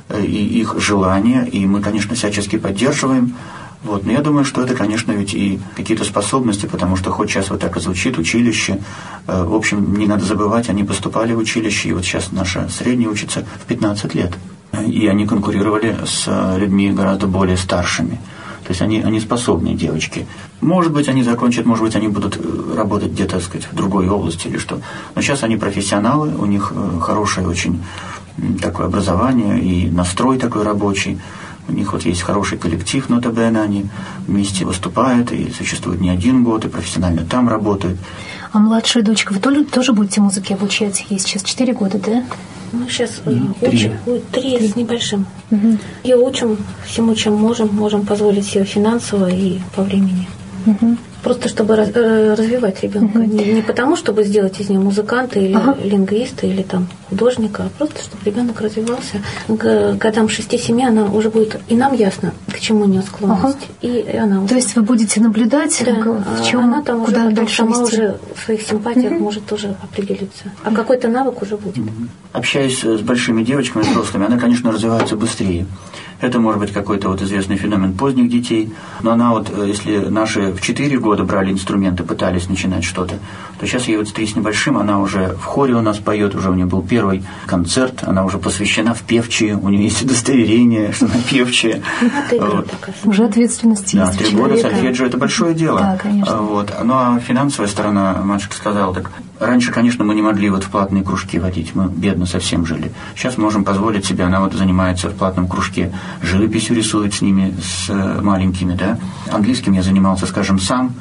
и их желание, и мы, конечно, всячески поддерживаем. Вот. Но я думаю, что это, конечно, ведь и какие-то способности, потому что хоть сейчас вот так и звучит училище. В общем, не надо забывать, они поступали в училище, и вот сейчас наша средняя учится в 15 лет. И они конкурировали с людьми гораздо более старшими. То есть они способные девочки. Может быть, они закончат, может быть, они будут работать где-то, так сказать, в другой области или что. Но сейчас они профессионалы, у них хорошее очень такое образование и настрой такой рабочий. У них вот есть хороший коллектив, нотабene, они вместе выступают и существуют не один год, и профессионально там работают. А младшая дочка, вы тоже будете музыке обучать? Ей сейчас 4 года, да? Ну, сейчас учим, 3 с небольшим. Угу. Ее учим всему, чем можем позволить себе финансово и по времени. Угу. Просто чтобы развивать ребенка. Угу. Не потому, чтобы сделать из нее музыканта или лингвиста, или там художника, а просто чтобы ребенок развивался. К годам 6-7 она уже будет, и нам ясно, к чему у нее склонность. И она уже... То есть вы будете наблюдать, да, в чем, она там куда уже дальше сама вести? уже в своих симпатиях может тоже определиться. А какой-то навык уже будет. Общаясь с большими девочками, взрослыми, она, конечно, развивается быстрее. Это может быть какой-то вот известный феномен поздних детей. Но она вот, если наши в 4 года брали инструменты, пытались начинать что-то, то сейчас ей вот с 3 с небольшим, она уже в хоре у нас поет, уже у нее был первый концерт, она уже посвящена в певчие, у нее есть удостоверение, что она певчая. Вот. Уже ответственность есть. Да, 3 года сольфеджио – это большое дело. Да, конечно. Вот. Ну а финансовая сторона, мальчик сказал, так раньше, конечно, мы не могли вот в платные кружки водить, мы бедно совсем жили. Сейчас можем позволить себе, она вот занимается в платном кружке, живописью рисует с ними, с маленькими, да. Английским я занимался, скажем, сам.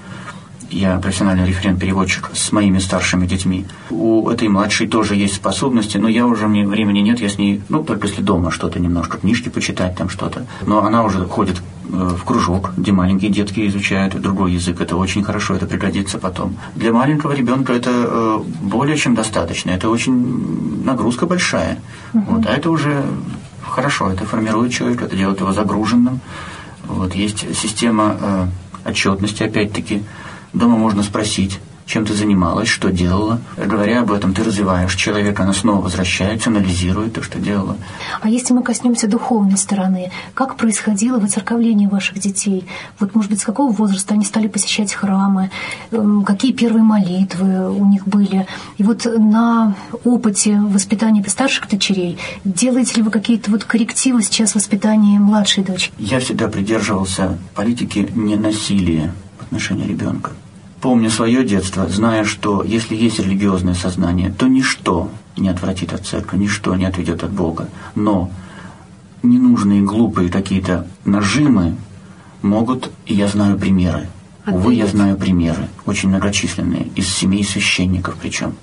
Я профессиональный референт-переводчик с моими старшими детьми. У этой младшей тоже есть способности, но мне времени нет, я с ней, только если дома что-то немножко, книжки почитать, там что-то. Но она уже ходит в кружок, где маленькие детки изучают другой язык. Это очень хорошо, это пригодится потом. Для маленького ребенка это более чем достаточно. Это очень нагрузка большая. Вот, а это уже хорошо, это формирует человека, это делает его загруженным. Вот, есть система отчетности, опять-таки. Дома можно спросить, чем ты занималась, что делала. Говоря об этом, ты развиваешь человека, она снова возвращается, анализирует то, что делала. А если мы коснемся духовной стороны, как происходило воцерковление ваших детей? Вот, может быть, с какого возраста они стали посещать храмы? Какие первые молитвы у них были? И вот на опыте воспитания старших дочерей делаете ли вы какие-то вот коррективы сейчас в воспитании младшей дочери? Я всегда придерживался политики ненасилия в отношении ребенка. Помню свое детство, зная, что если есть религиозное сознание, то ничто не отвратит от церкви, ничто не отведет от Бога. Но ненужные, глупые какие-то нажимы могут, и я знаю примеры. Увы, я знаю примеры, очень многочисленные, из семей священников причем.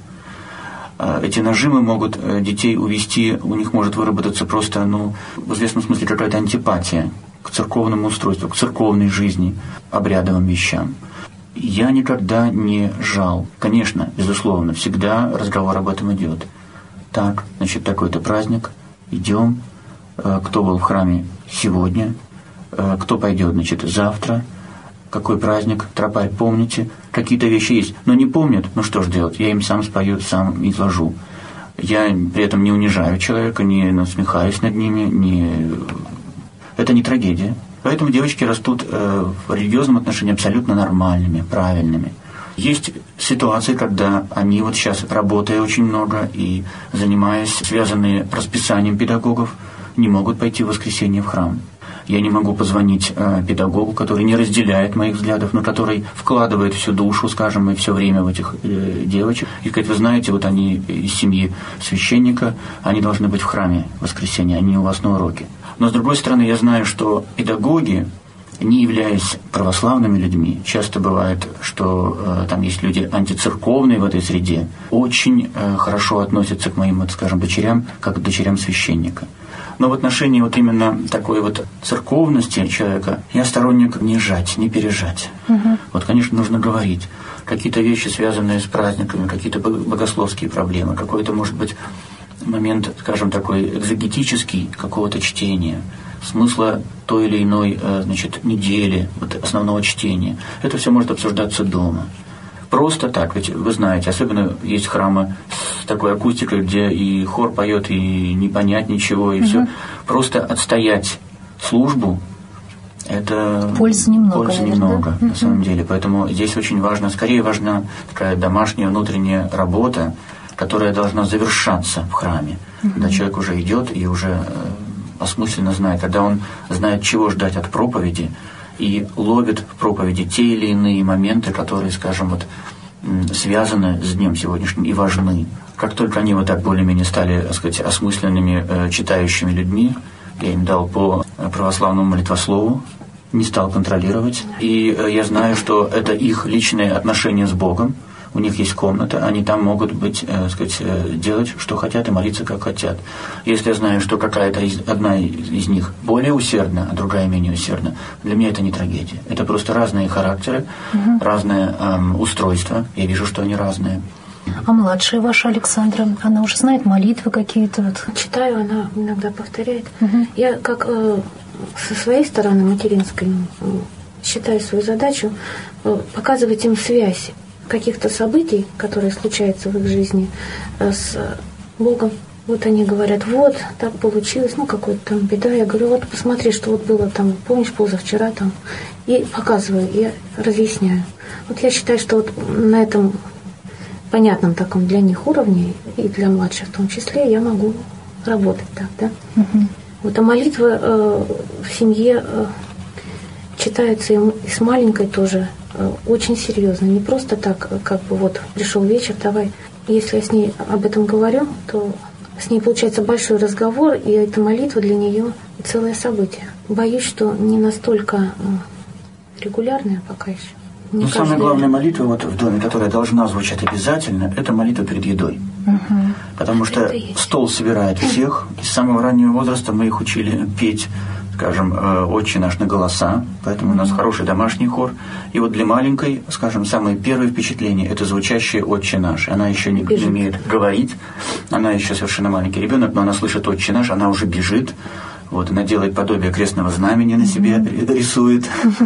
Эти нажимы могут детей увести, у них может выработаться просто, в известном смысле какая-то антипатия к церковному устройству, к церковной жизни, обрядовым вещам. Я никогда не жал. Конечно, безусловно, всегда разговор об этом идет. Так, значит, такой-то праздник, идем. Кто был в храме сегодня? Кто пойдет, значит, завтра? Какой праздник? Тропарь, помните? Какие-то вещи есть. Но не помнят, что же делать? Я им сам спою, сам изложу. Я при этом не унижаю человека, не насмехаюсь над ними, Это не трагедия. Поэтому девочки растут в религиозном отношении абсолютно нормальными, правильными. Есть ситуации, когда они вот сейчас, работая очень много и занимаясь, связанные расписанием педагогов, не могут пойти в воскресенье в храм. Я не могу позвонить педагогу, который не разделяет моих взглядов, но который вкладывает всю душу, скажем, и все время в этих девочек. И сказать, вы знаете, вот они из семьи священника, они должны быть в храме в воскресенье, они у вас на уроке. Но, с другой стороны, я знаю, что педагоги, не являясь православными людьми, часто бывает, что там есть люди антицерковные в этой среде, очень хорошо относятся к моим, вот, скажем, дочерям, как к дочерям священника. Но в отношении вот именно такой вот церковности человека я сторонник не жать, не пережать. Вот, конечно, нужно говорить. Какие-то вещи, связанные с праздниками, какие-то богословские проблемы, какой-то, может быть, момент, скажем, такой экзегетический какого-то чтения, смысла той или иной, значит, недели, вот, основного чтения. Это все может обсуждаться дома. Просто так, ведь вы знаете, особенно есть храмы с такой акустикой, где и хор поет, и не понять ничего, и все. Просто отстоять службу, это пользы немного, на самом деле. Поэтому здесь очень важно, скорее важна такая домашняя внутренняя работа, которая должна завершаться в храме. Когда человек уже идет и уже осмысленно знает, когда он знает, чего ждать от проповеди, и ловит в проповеди те или иные моменты, которые, скажем, вот, связаны с днем сегодняшним и важны. Как только они вот так более-менее стали, так сказать, осмысленными, читающими людьми, я им дал по православному молитвослову, не стал контролировать. И я знаю, что это их личные отношения с Богом. У них есть комната, они там могут быть, сказать, делать, что хотят, и молиться, как хотят. Если я знаю, что какая-то одна из них более усердна, а другая менее усердна, для меня это не трагедия. Это просто разные характеры, разное устройство. Я вижу, что они разные. А младшая ваша Александра, она уже знает молитвы какие-то? Вот. Читаю, она иногда повторяет. Я как со своей стороны материнской считаю свою задачу показывать им связь каких-то событий, которые случаются в их жизни с Богом. Вот они говорят, вот, так получилось, ну, какой-то там беда. Я говорю, вот, посмотри, что вот было там, помнишь, позавчера там. И показываю, я разъясняю. Вот я считаю, что вот на этом понятном таком для них уровне, и для младших в том числе, я могу работать так, да. Вот, а молитва в семье читается и с маленькой тоже очень серьезно. Не просто так, как бы вот пришел вечер, давай. Если я с ней об этом говорю, то с ней получается большой разговор, и эта молитва для нее целое событие. Боюсь, что не настолько регулярная пока еще. Но самая главная молитва вот в доме, которая должна звучать обязательно, это молитва перед едой. Потому что стол собирает всех. И с самого раннего возраста мы их учили петь, скажем, «Отче наш» на голоса, поэтому у нас хороший домашний хор. И вот для маленькой, скажем, самое первое впечатление – это звучащее «Отче наш». Она еще не умеет говорить, она еще совершенно маленький ребенок, но она слышит «Отче наш», она уже бежит. Вот, она делает подобие крестного знамени на себе, рисует.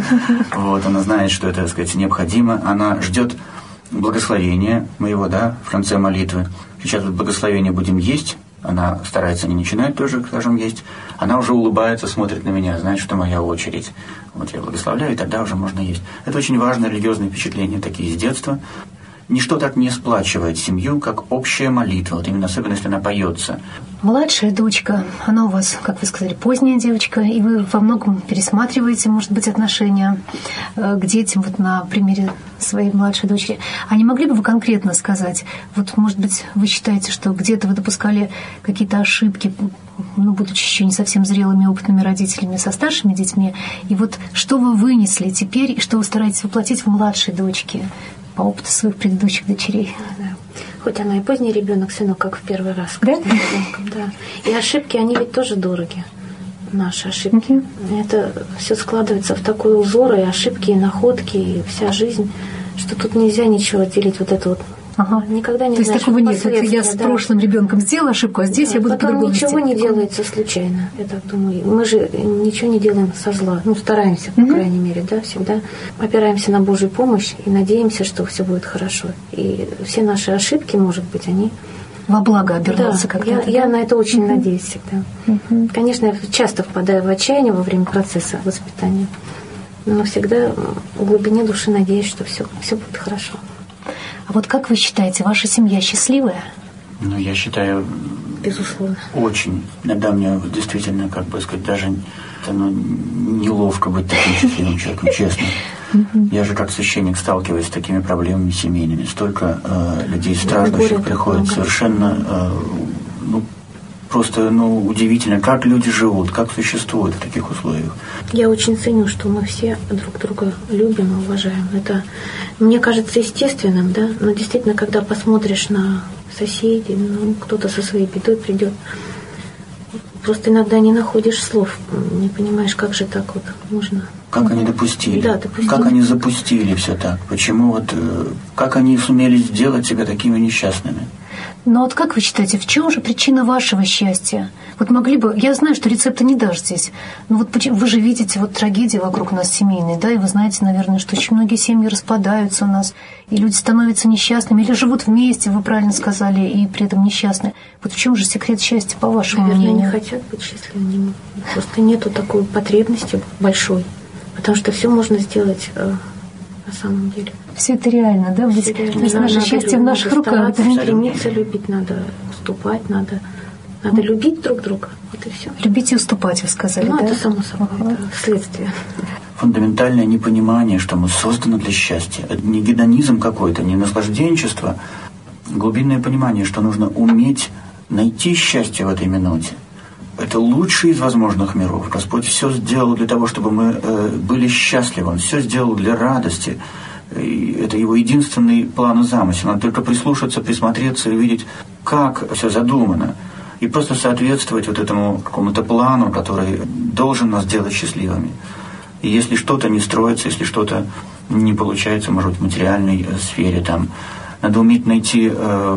Вот, она знает, что это, так сказать, необходимо. Она ждет благословения моего, да, в конце молитвы. Сейчас вот благословение будем есть. Она старается не начинать тоже, скажем, есть. Она уже улыбается, смотрит на меня, знает, что моя очередь. Вот я благословляю, и тогда уже можно есть. Это очень важное религиозное впечатление, такие с детства. Ничто так не сплачивает семью, как общая молитва, вот именно особенно, если она поется. Младшая дочка, она у вас, как вы сказали, поздняя девочка, и вы во многом пересматриваете, может быть, отношения к детям вот на примере своей младшей дочери. А не могли бы вы конкретно сказать, вот, может быть, вы считаете, что где-то вы допускали какие-то ошибки, ну, будучи еще не совсем зрелыми, опытными родителями со старшими детьми, и вот что вы вынесли теперь, и что вы стараетесь воплотить в младшей дочке по опыту своих предыдущих дочерей? Да. Хоть она и поздний ребенок, сынок, как в первый раз. Да? Ребенком, да. И ошибки, они ведь тоже дороги. Наши ошибки. Это все складывается в такой узор, и ошибки, и находки, и вся жизнь, что тут нельзя ничего отделить вот это вот. Ага. Никогда не То есть знаешь, такого нет. Вот я с да. прошлым ребенком сделала ошибку, а здесь я буду по-другому вести. Ничего не делается случайно, я так думаю. Мы же ничего не делаем со зла. Ну, стараемся, по крайней мере, да, всегда опираемся на Божью помощь и надеемся, что все будет хорошо. И все наши ошибки, может быть, они во благо обернутся, да, когда-то. Я на это очень надеюсь всегда. Конечно, я часто впадаю в отчаяние во время процесса воспитания, но всегда в глубине души надеюсь, что все будет хорошо. А вот как вы считаете, ваша семья счастливая? Ну, я считаю, безусловно, очень. Иногда мне действительно, как бы сказать, даже неловко быть таким счастливым человеком, честно. Я же как священник сталкиваюсь с такими проблемами семейными. Столько людей страждущих приходит совершенно, просто удивительно, как люди живут, как существуют в таких условиях. Я очень ценю, что мы все друг друга любим и уважаем. Это, мне кажется, естественным, да? Но действительно, когда посмотришь на соседей, кто-то со своей бедой придет, просто иногда не находишь слов, не понимаешь, как же так вот можно. Как они допустили? Да, допустили. Как они запустили все так? Почему как они сумели сделать себя такими несчастными? Но вот как вы считаете, в чем же причина вашего счастья? Вот могли бы, я знаю, что рецепта не дашь здесь, но вот вы же видите вот трагедии вокруг нас семейные, да, и вы знаете, наверное, что очень многие семьи распадаются у нас, и люди становятся несчастными, или живут вместе, вы правильно сказали, и при этом несчастны. Вот в чем же секрет счастья, по вашему мнению? Наверное, не хотят быть счастливыми, просто нету такой потребности большой, потому что все можно сделать на самом деле. Все это реально, да? Ведь, то есть наше счастье в наших руках. Стремиться любить, надо уступать, надо любить друг друга. Вот и все. Любить и уступать, вы сказали, да? Это само собой, это следствие. Фундаментальное непонимание, что мы созданы для счастья. Это не гедонизм какой-то, не наслажденчество. Глубинное понимание, что нужно уметь найти счастье в этой минуте. Это лучший из возможных миров. Господь все сделал для того, чтобы мы были счастливы. Он все сделал для радости. И это его единственный план и замысел. Надо только прислушаться, присмотреться и видеть, как все задумано. И просто соответствовать вот этому какому-то плану, который должен нас сделать счастливыми. И если что-то не строится, если что-то не получается, может быть, в материальной сфере, там, надо уметь найти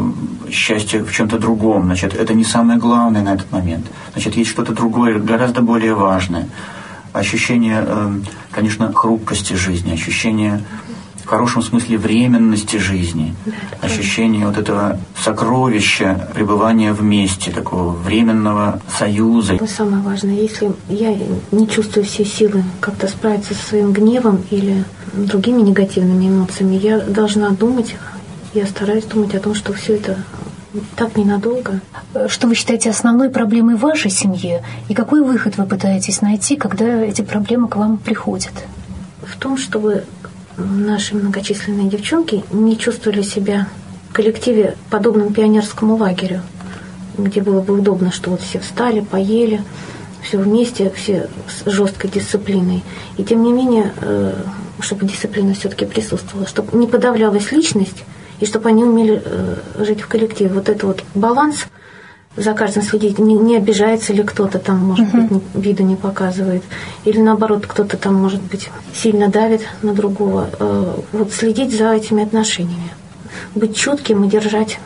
счастье в чем-то другом. Значит, это не самое главное на этот момент. Значит, есть что-то другое, гораздо более важное. Ощущение, конечно, хрупкости жизни, ощущение в хорошем смысле временности жизни, ощущение вот этого сокровища пребывания вместе, такого временного союза. Это самое важное. Если я не чувствую все силы как-то справиться со своим гневом или другими негативными эмоциями, я должна думать, я стараюсь думать о том, что все это так ненадолго. Что вы считаете основной проблемой в вашей семье? И какой выход вы пытаетесь найти, когда эти проблемы к вам приходят? В том, чтобы наши многочисленные девчонки не чувствовали себя в коллективе подобном пионерскому лагерю, где было бы удобно, что вот все встали, поели, все вместе, все с жесткой дисциплиной. И тем не менее, чтобы дисциплина все-таки присутствовала, чтобы не подавлялась личность, и чтобы они умели жить в коллективе. Вот это вот баланс, за каждым следить, не обижается ли кто-то там, может быть, вида не показывает, или наоборот, кто-то там, может быть, сильно давит на другого. Вот следить за этими отношениями, быть чутким и держать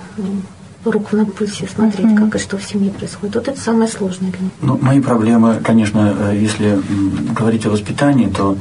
руку на пульсе, смотреть, как и что в семье происходит. Вот это самое сложное для меня. Мои проблемы, конечно, если говорить о воспитании, то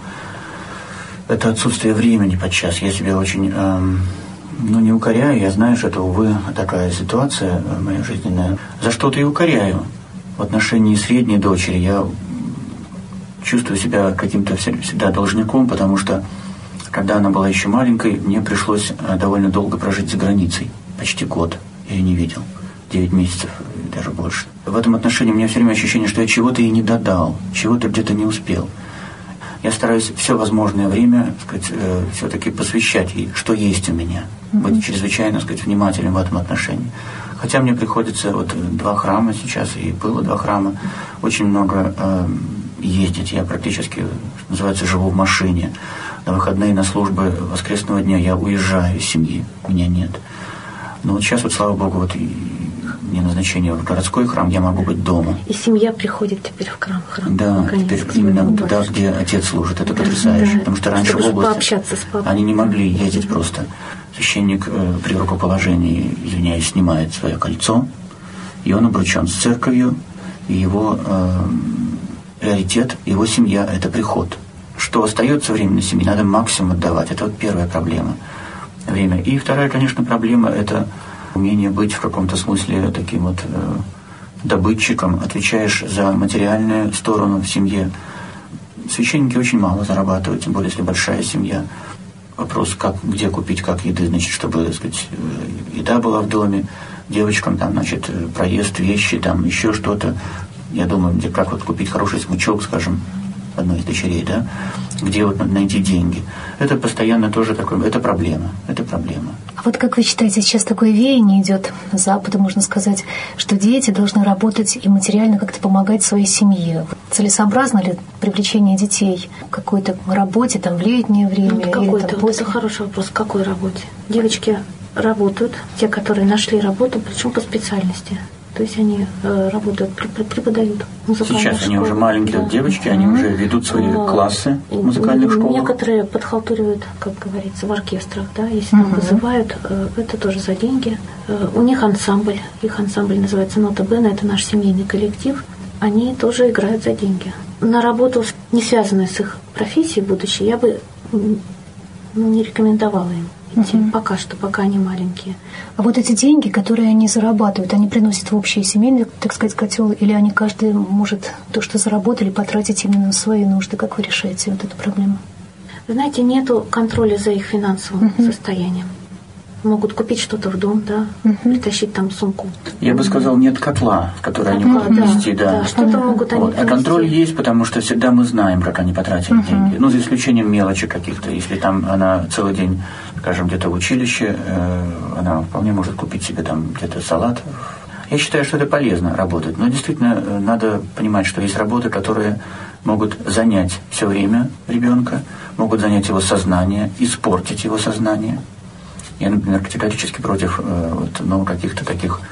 это отсутствие времени подчас. Я себя очень... не укоряю, я знаю, что это, увы, такая ситуация моя жизненная. За что-то и укоряю. В отношении средней дочери я чувствую себя каким-то всегда должником, потому что, когда она была еще маленькой, мне пришлось довольно долго прожить за границей. Почти год я ее не видел. 9 месяцев, даже больше. В этом отношении у меня все время ощущение, что я чего-то ей не додал, чего-то где-то не успел. Я стараюсь все возможное время, все-таки посвящать ей, что есть у меня. Быть чрезвычайно, внимательным в этом отношении. Хотя мне приходится 2 храма сейчас, и было 2 храма, очень много ездить. Я практически, что называется, живу в машине. На выходные, на службы воскресного дня я уезжаю из семьи, меня нет. Но сейчас, слава Богу, мне назначение в городской храм, я могу быть дома. И семья приходит теперь в храм. Да, теперь именно туда, где отец служит. Это потрясающе. Потому что раньше в области пообщаться с папой. Они не могли ездить просто. Священник при рукоположении, извиняюсь, снимает свое кольцо, и он обручен с церковью, и его приоритет, его семья – это приход. Что остается времени семьи, надо максимум отдавать. Это первая проблема. Время. И вторая, конечно, проблема – это умение быть в каком-то смысле таким добытчиком, отвечаешь за материальную сторону в семье. Священники очень мало зарабатывают, тем более, если большая семья. Вопрос, где купить, как еды, чтобы, еда была в доме, девочкам, проезд, вещи, еще что-то. я думаю, как вот купить хороший смычок, скажем, одной из дочерей, да, где вот найти деньги. Это постоянно тоже такое, это проблема. А вот как вы считаете, сейчас такое веяние идет с Запада, можно сказать, что дети должны работать и материально как-то помогать своей семье. Целесообразно ли привлечение детей к какой-то работе там в летнее время? Или там после? Это хороший вопрос. К какой работе? Девочки работают, те, которые нашли работу, причем по специальности. То есть они работают, преподают музыкальные школы. Сейчас они уже маленькие девочки, они уже ведут свои классы в музыкальных школах. Некоторые подхалтуривают, как говорится, в оркестрах, да, если там вызывают, это тоже за деньги. У них ансамбль, их ансамбль называется «Нота Бена», это наш семейный коллектив. Они тоже играют за деньги. На работу, не связанную с их профессией будущей, я бы не рекомендовала им идти. Пока они маленькие. А вот эти деньги, которые они зарабатывают, они приносят в общий семейный, так сказать, котел, или они каждый может то, что заработали, потратить именно на свои нужды? Как вы решаете вот эту проблему? Вы знаете, нету контроля за их финансовым состоянием. Могут купить что-то в дом, да, притащить там сумку. Я бы сказал, нет котла, в который они могут нести, да. Что-то могут они принести. А контроль есть, потому что всегда мы знаем, как они потратили деньги. Ну, за исключением мелочи каких-то. Если там она целый день, скажем, где-то в училище, она вполне может купить себе там где-то салат. Я считаю, что это полезно работать. Но действительно надо понимать, что есть работы, которые могут занять все время ребенка, могут занять его сознание, испортить его сознание. Я, например, категорически против каких-то таких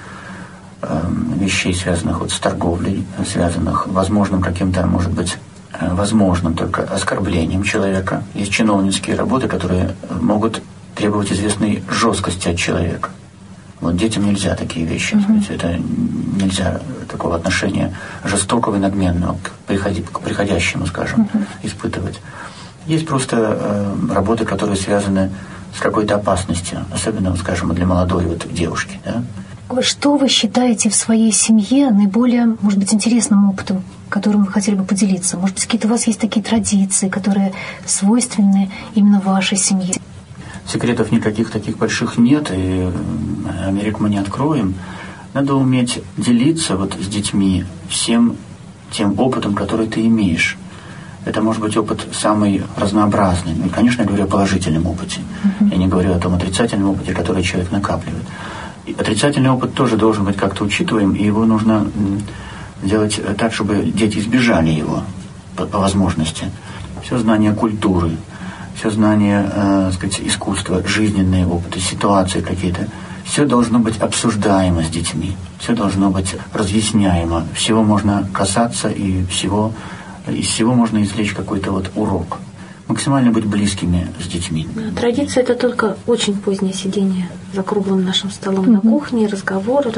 вещей, связанных с торговлей, связанных возможным каким-то, может быть, возможным только оскорблением человека. Есть чиновнические работы, которые могут требовать известной жесткости от человека. Вот детям нельзя такие вещи. Это нельзя такого отношения жестокого и надменного к приходящему, скажем, испытывать. Есть просто работы, которые связаны с какой-то опасностью, особенно, скажем, для молодой девушки. Да? Что вы считаете в своей семье наиболее, может быть, интересным опытом, которым вы хотели бы поделиться? Может быть, какие-то у вас есть такие традиции, которые свойственны именно вашей семье? Секретов никаких таких больших нет, и Америку мы не откроем. Надо уметь делиться с детьми всем тем опытом, который ты имеешь. Это может быть опыт самый разнообразный. И, конечно, я говорю о положительном опыте. Я не говорю о том отрицательном опыте, который человек накапливает. И отрицательный опыт тоже должен быть как-то учитываем, и его нужно делать так, чтобы дети избежали его по возможности. Все знание культуры, все знание, искусства, жизненные опыты, ситуации какие-то, все должно быть обсуждаемо с детьми, все должно быть разъясняемо, всего можно касаться и из всего можно извлечь какой-то урок. Максимально быть близкими с детьми. Традиция – это только очень позднее сидение за круглым нашим столом на кухне, разговоры.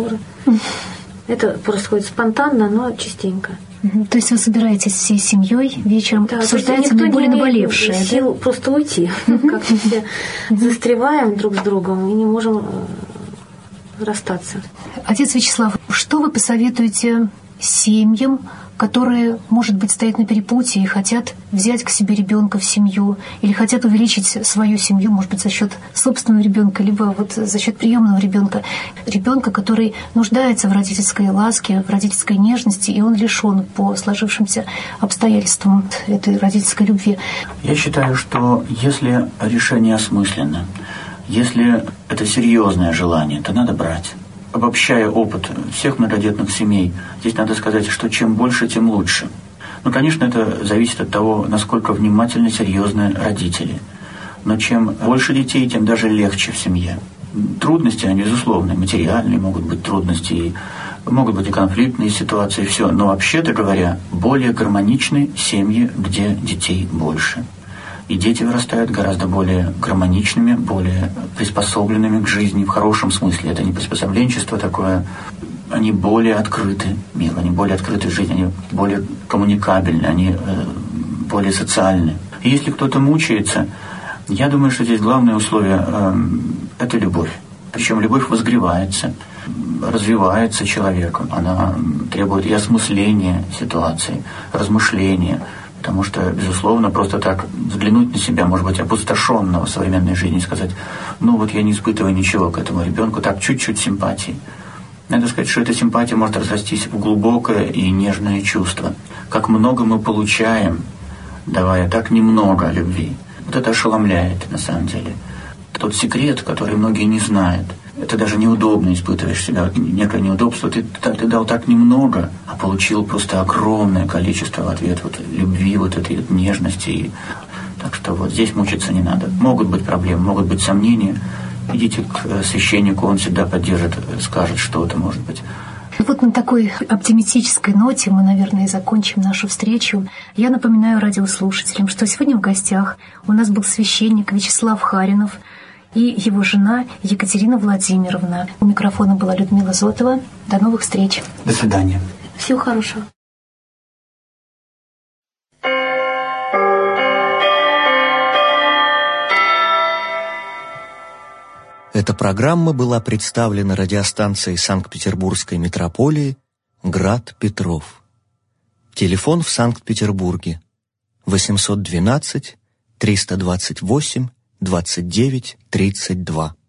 Это происходит спонтанно, но частенько. То есть вы собираетесь всей семьей вечером, обсуждаете наиболее наболевшее? Сил просто уйти. Как мы все застреваем друг с другом и не можем расстаться. Отец Вячеслав, что вы посоветуете семьям, которые, может быть, стоят на перепутье и хотят взять к себе ребенка в семью, или хотят увеличить свою семью, может быть, за счет собственного ребенка, либо за счет приемного ребенка, который нуждается в родительской ласке, в родительской нежности, и он лишен по сложившимся обстоятельствам этой родительской любви. Я считаю, что если решение осмысленно, если это серьезное желание, то надо брать. Обобщая опыт всех многодетных семей, здесь надо сказать, что чем больше, тем лучше. Но, конечно, это зависит от того, насколько внимательны, серьезны родители. Но чем больше детей, тем даже легче в семье. Трудности, они, безусловно, материальные могут быть трудности, могут быть и конфликтные ситуации, все. Но, вообще-то говоря, более гармоничны семьи, где детей больше. И дети вырастают гораздо более гармоничными, более приспособленными к жизни в хорошем смысле. Это не приспособленчество такое. Они более открыты миру, они более открыты в жизни, они более коммуникабельны, они более социальны. И если кто-то мучается, я думаю, что здесь главное условие – это любовь. Причем любовь возгревается, развивается человеком. Она требует и осмысления ситуации, размышления. Потому что, безусловно, просто так взглянуть на себя, может быть, опустошенного современной жизнью и сказать, я не испытываю ничего к этому ребенку, так чуть-чуть симпатии. Надо сказать, что эта симпатия может разрастись в глубокое и нежное чувство. Как много мы получаем, давая так немного любви. Вот это ошеломляет, на самом деле. Тот секрет, который многие не знают. Это даже неудобно, испытываешь себя, некое неудобство. Ты дал так немного, а получил просто огромное количество в ответ вот любви, вот этой вот нежности. Так что вот здесь мучиться не надо. Могут быть проблемы, могут быть сомнения. Идите к священнику, он всегда поддержит, скажет что-то, может быть. Вот на такой оптимистической ноте мы, наверное, и закончим нашу встречу. Я напоминаю радиослушателям, что сегодня в гостях у нас был священник Вячеслав Харинов и его жена Екатерина Владимировна. У микрофона была Людмила Зотова. До новых встреч. До свидания. Всего хорошего. Эта программа была представлена радиостанцией Санкт-Петербургской метрополии «Град Петров». Телефон в Санкт-Петербурге 812 328 29 32.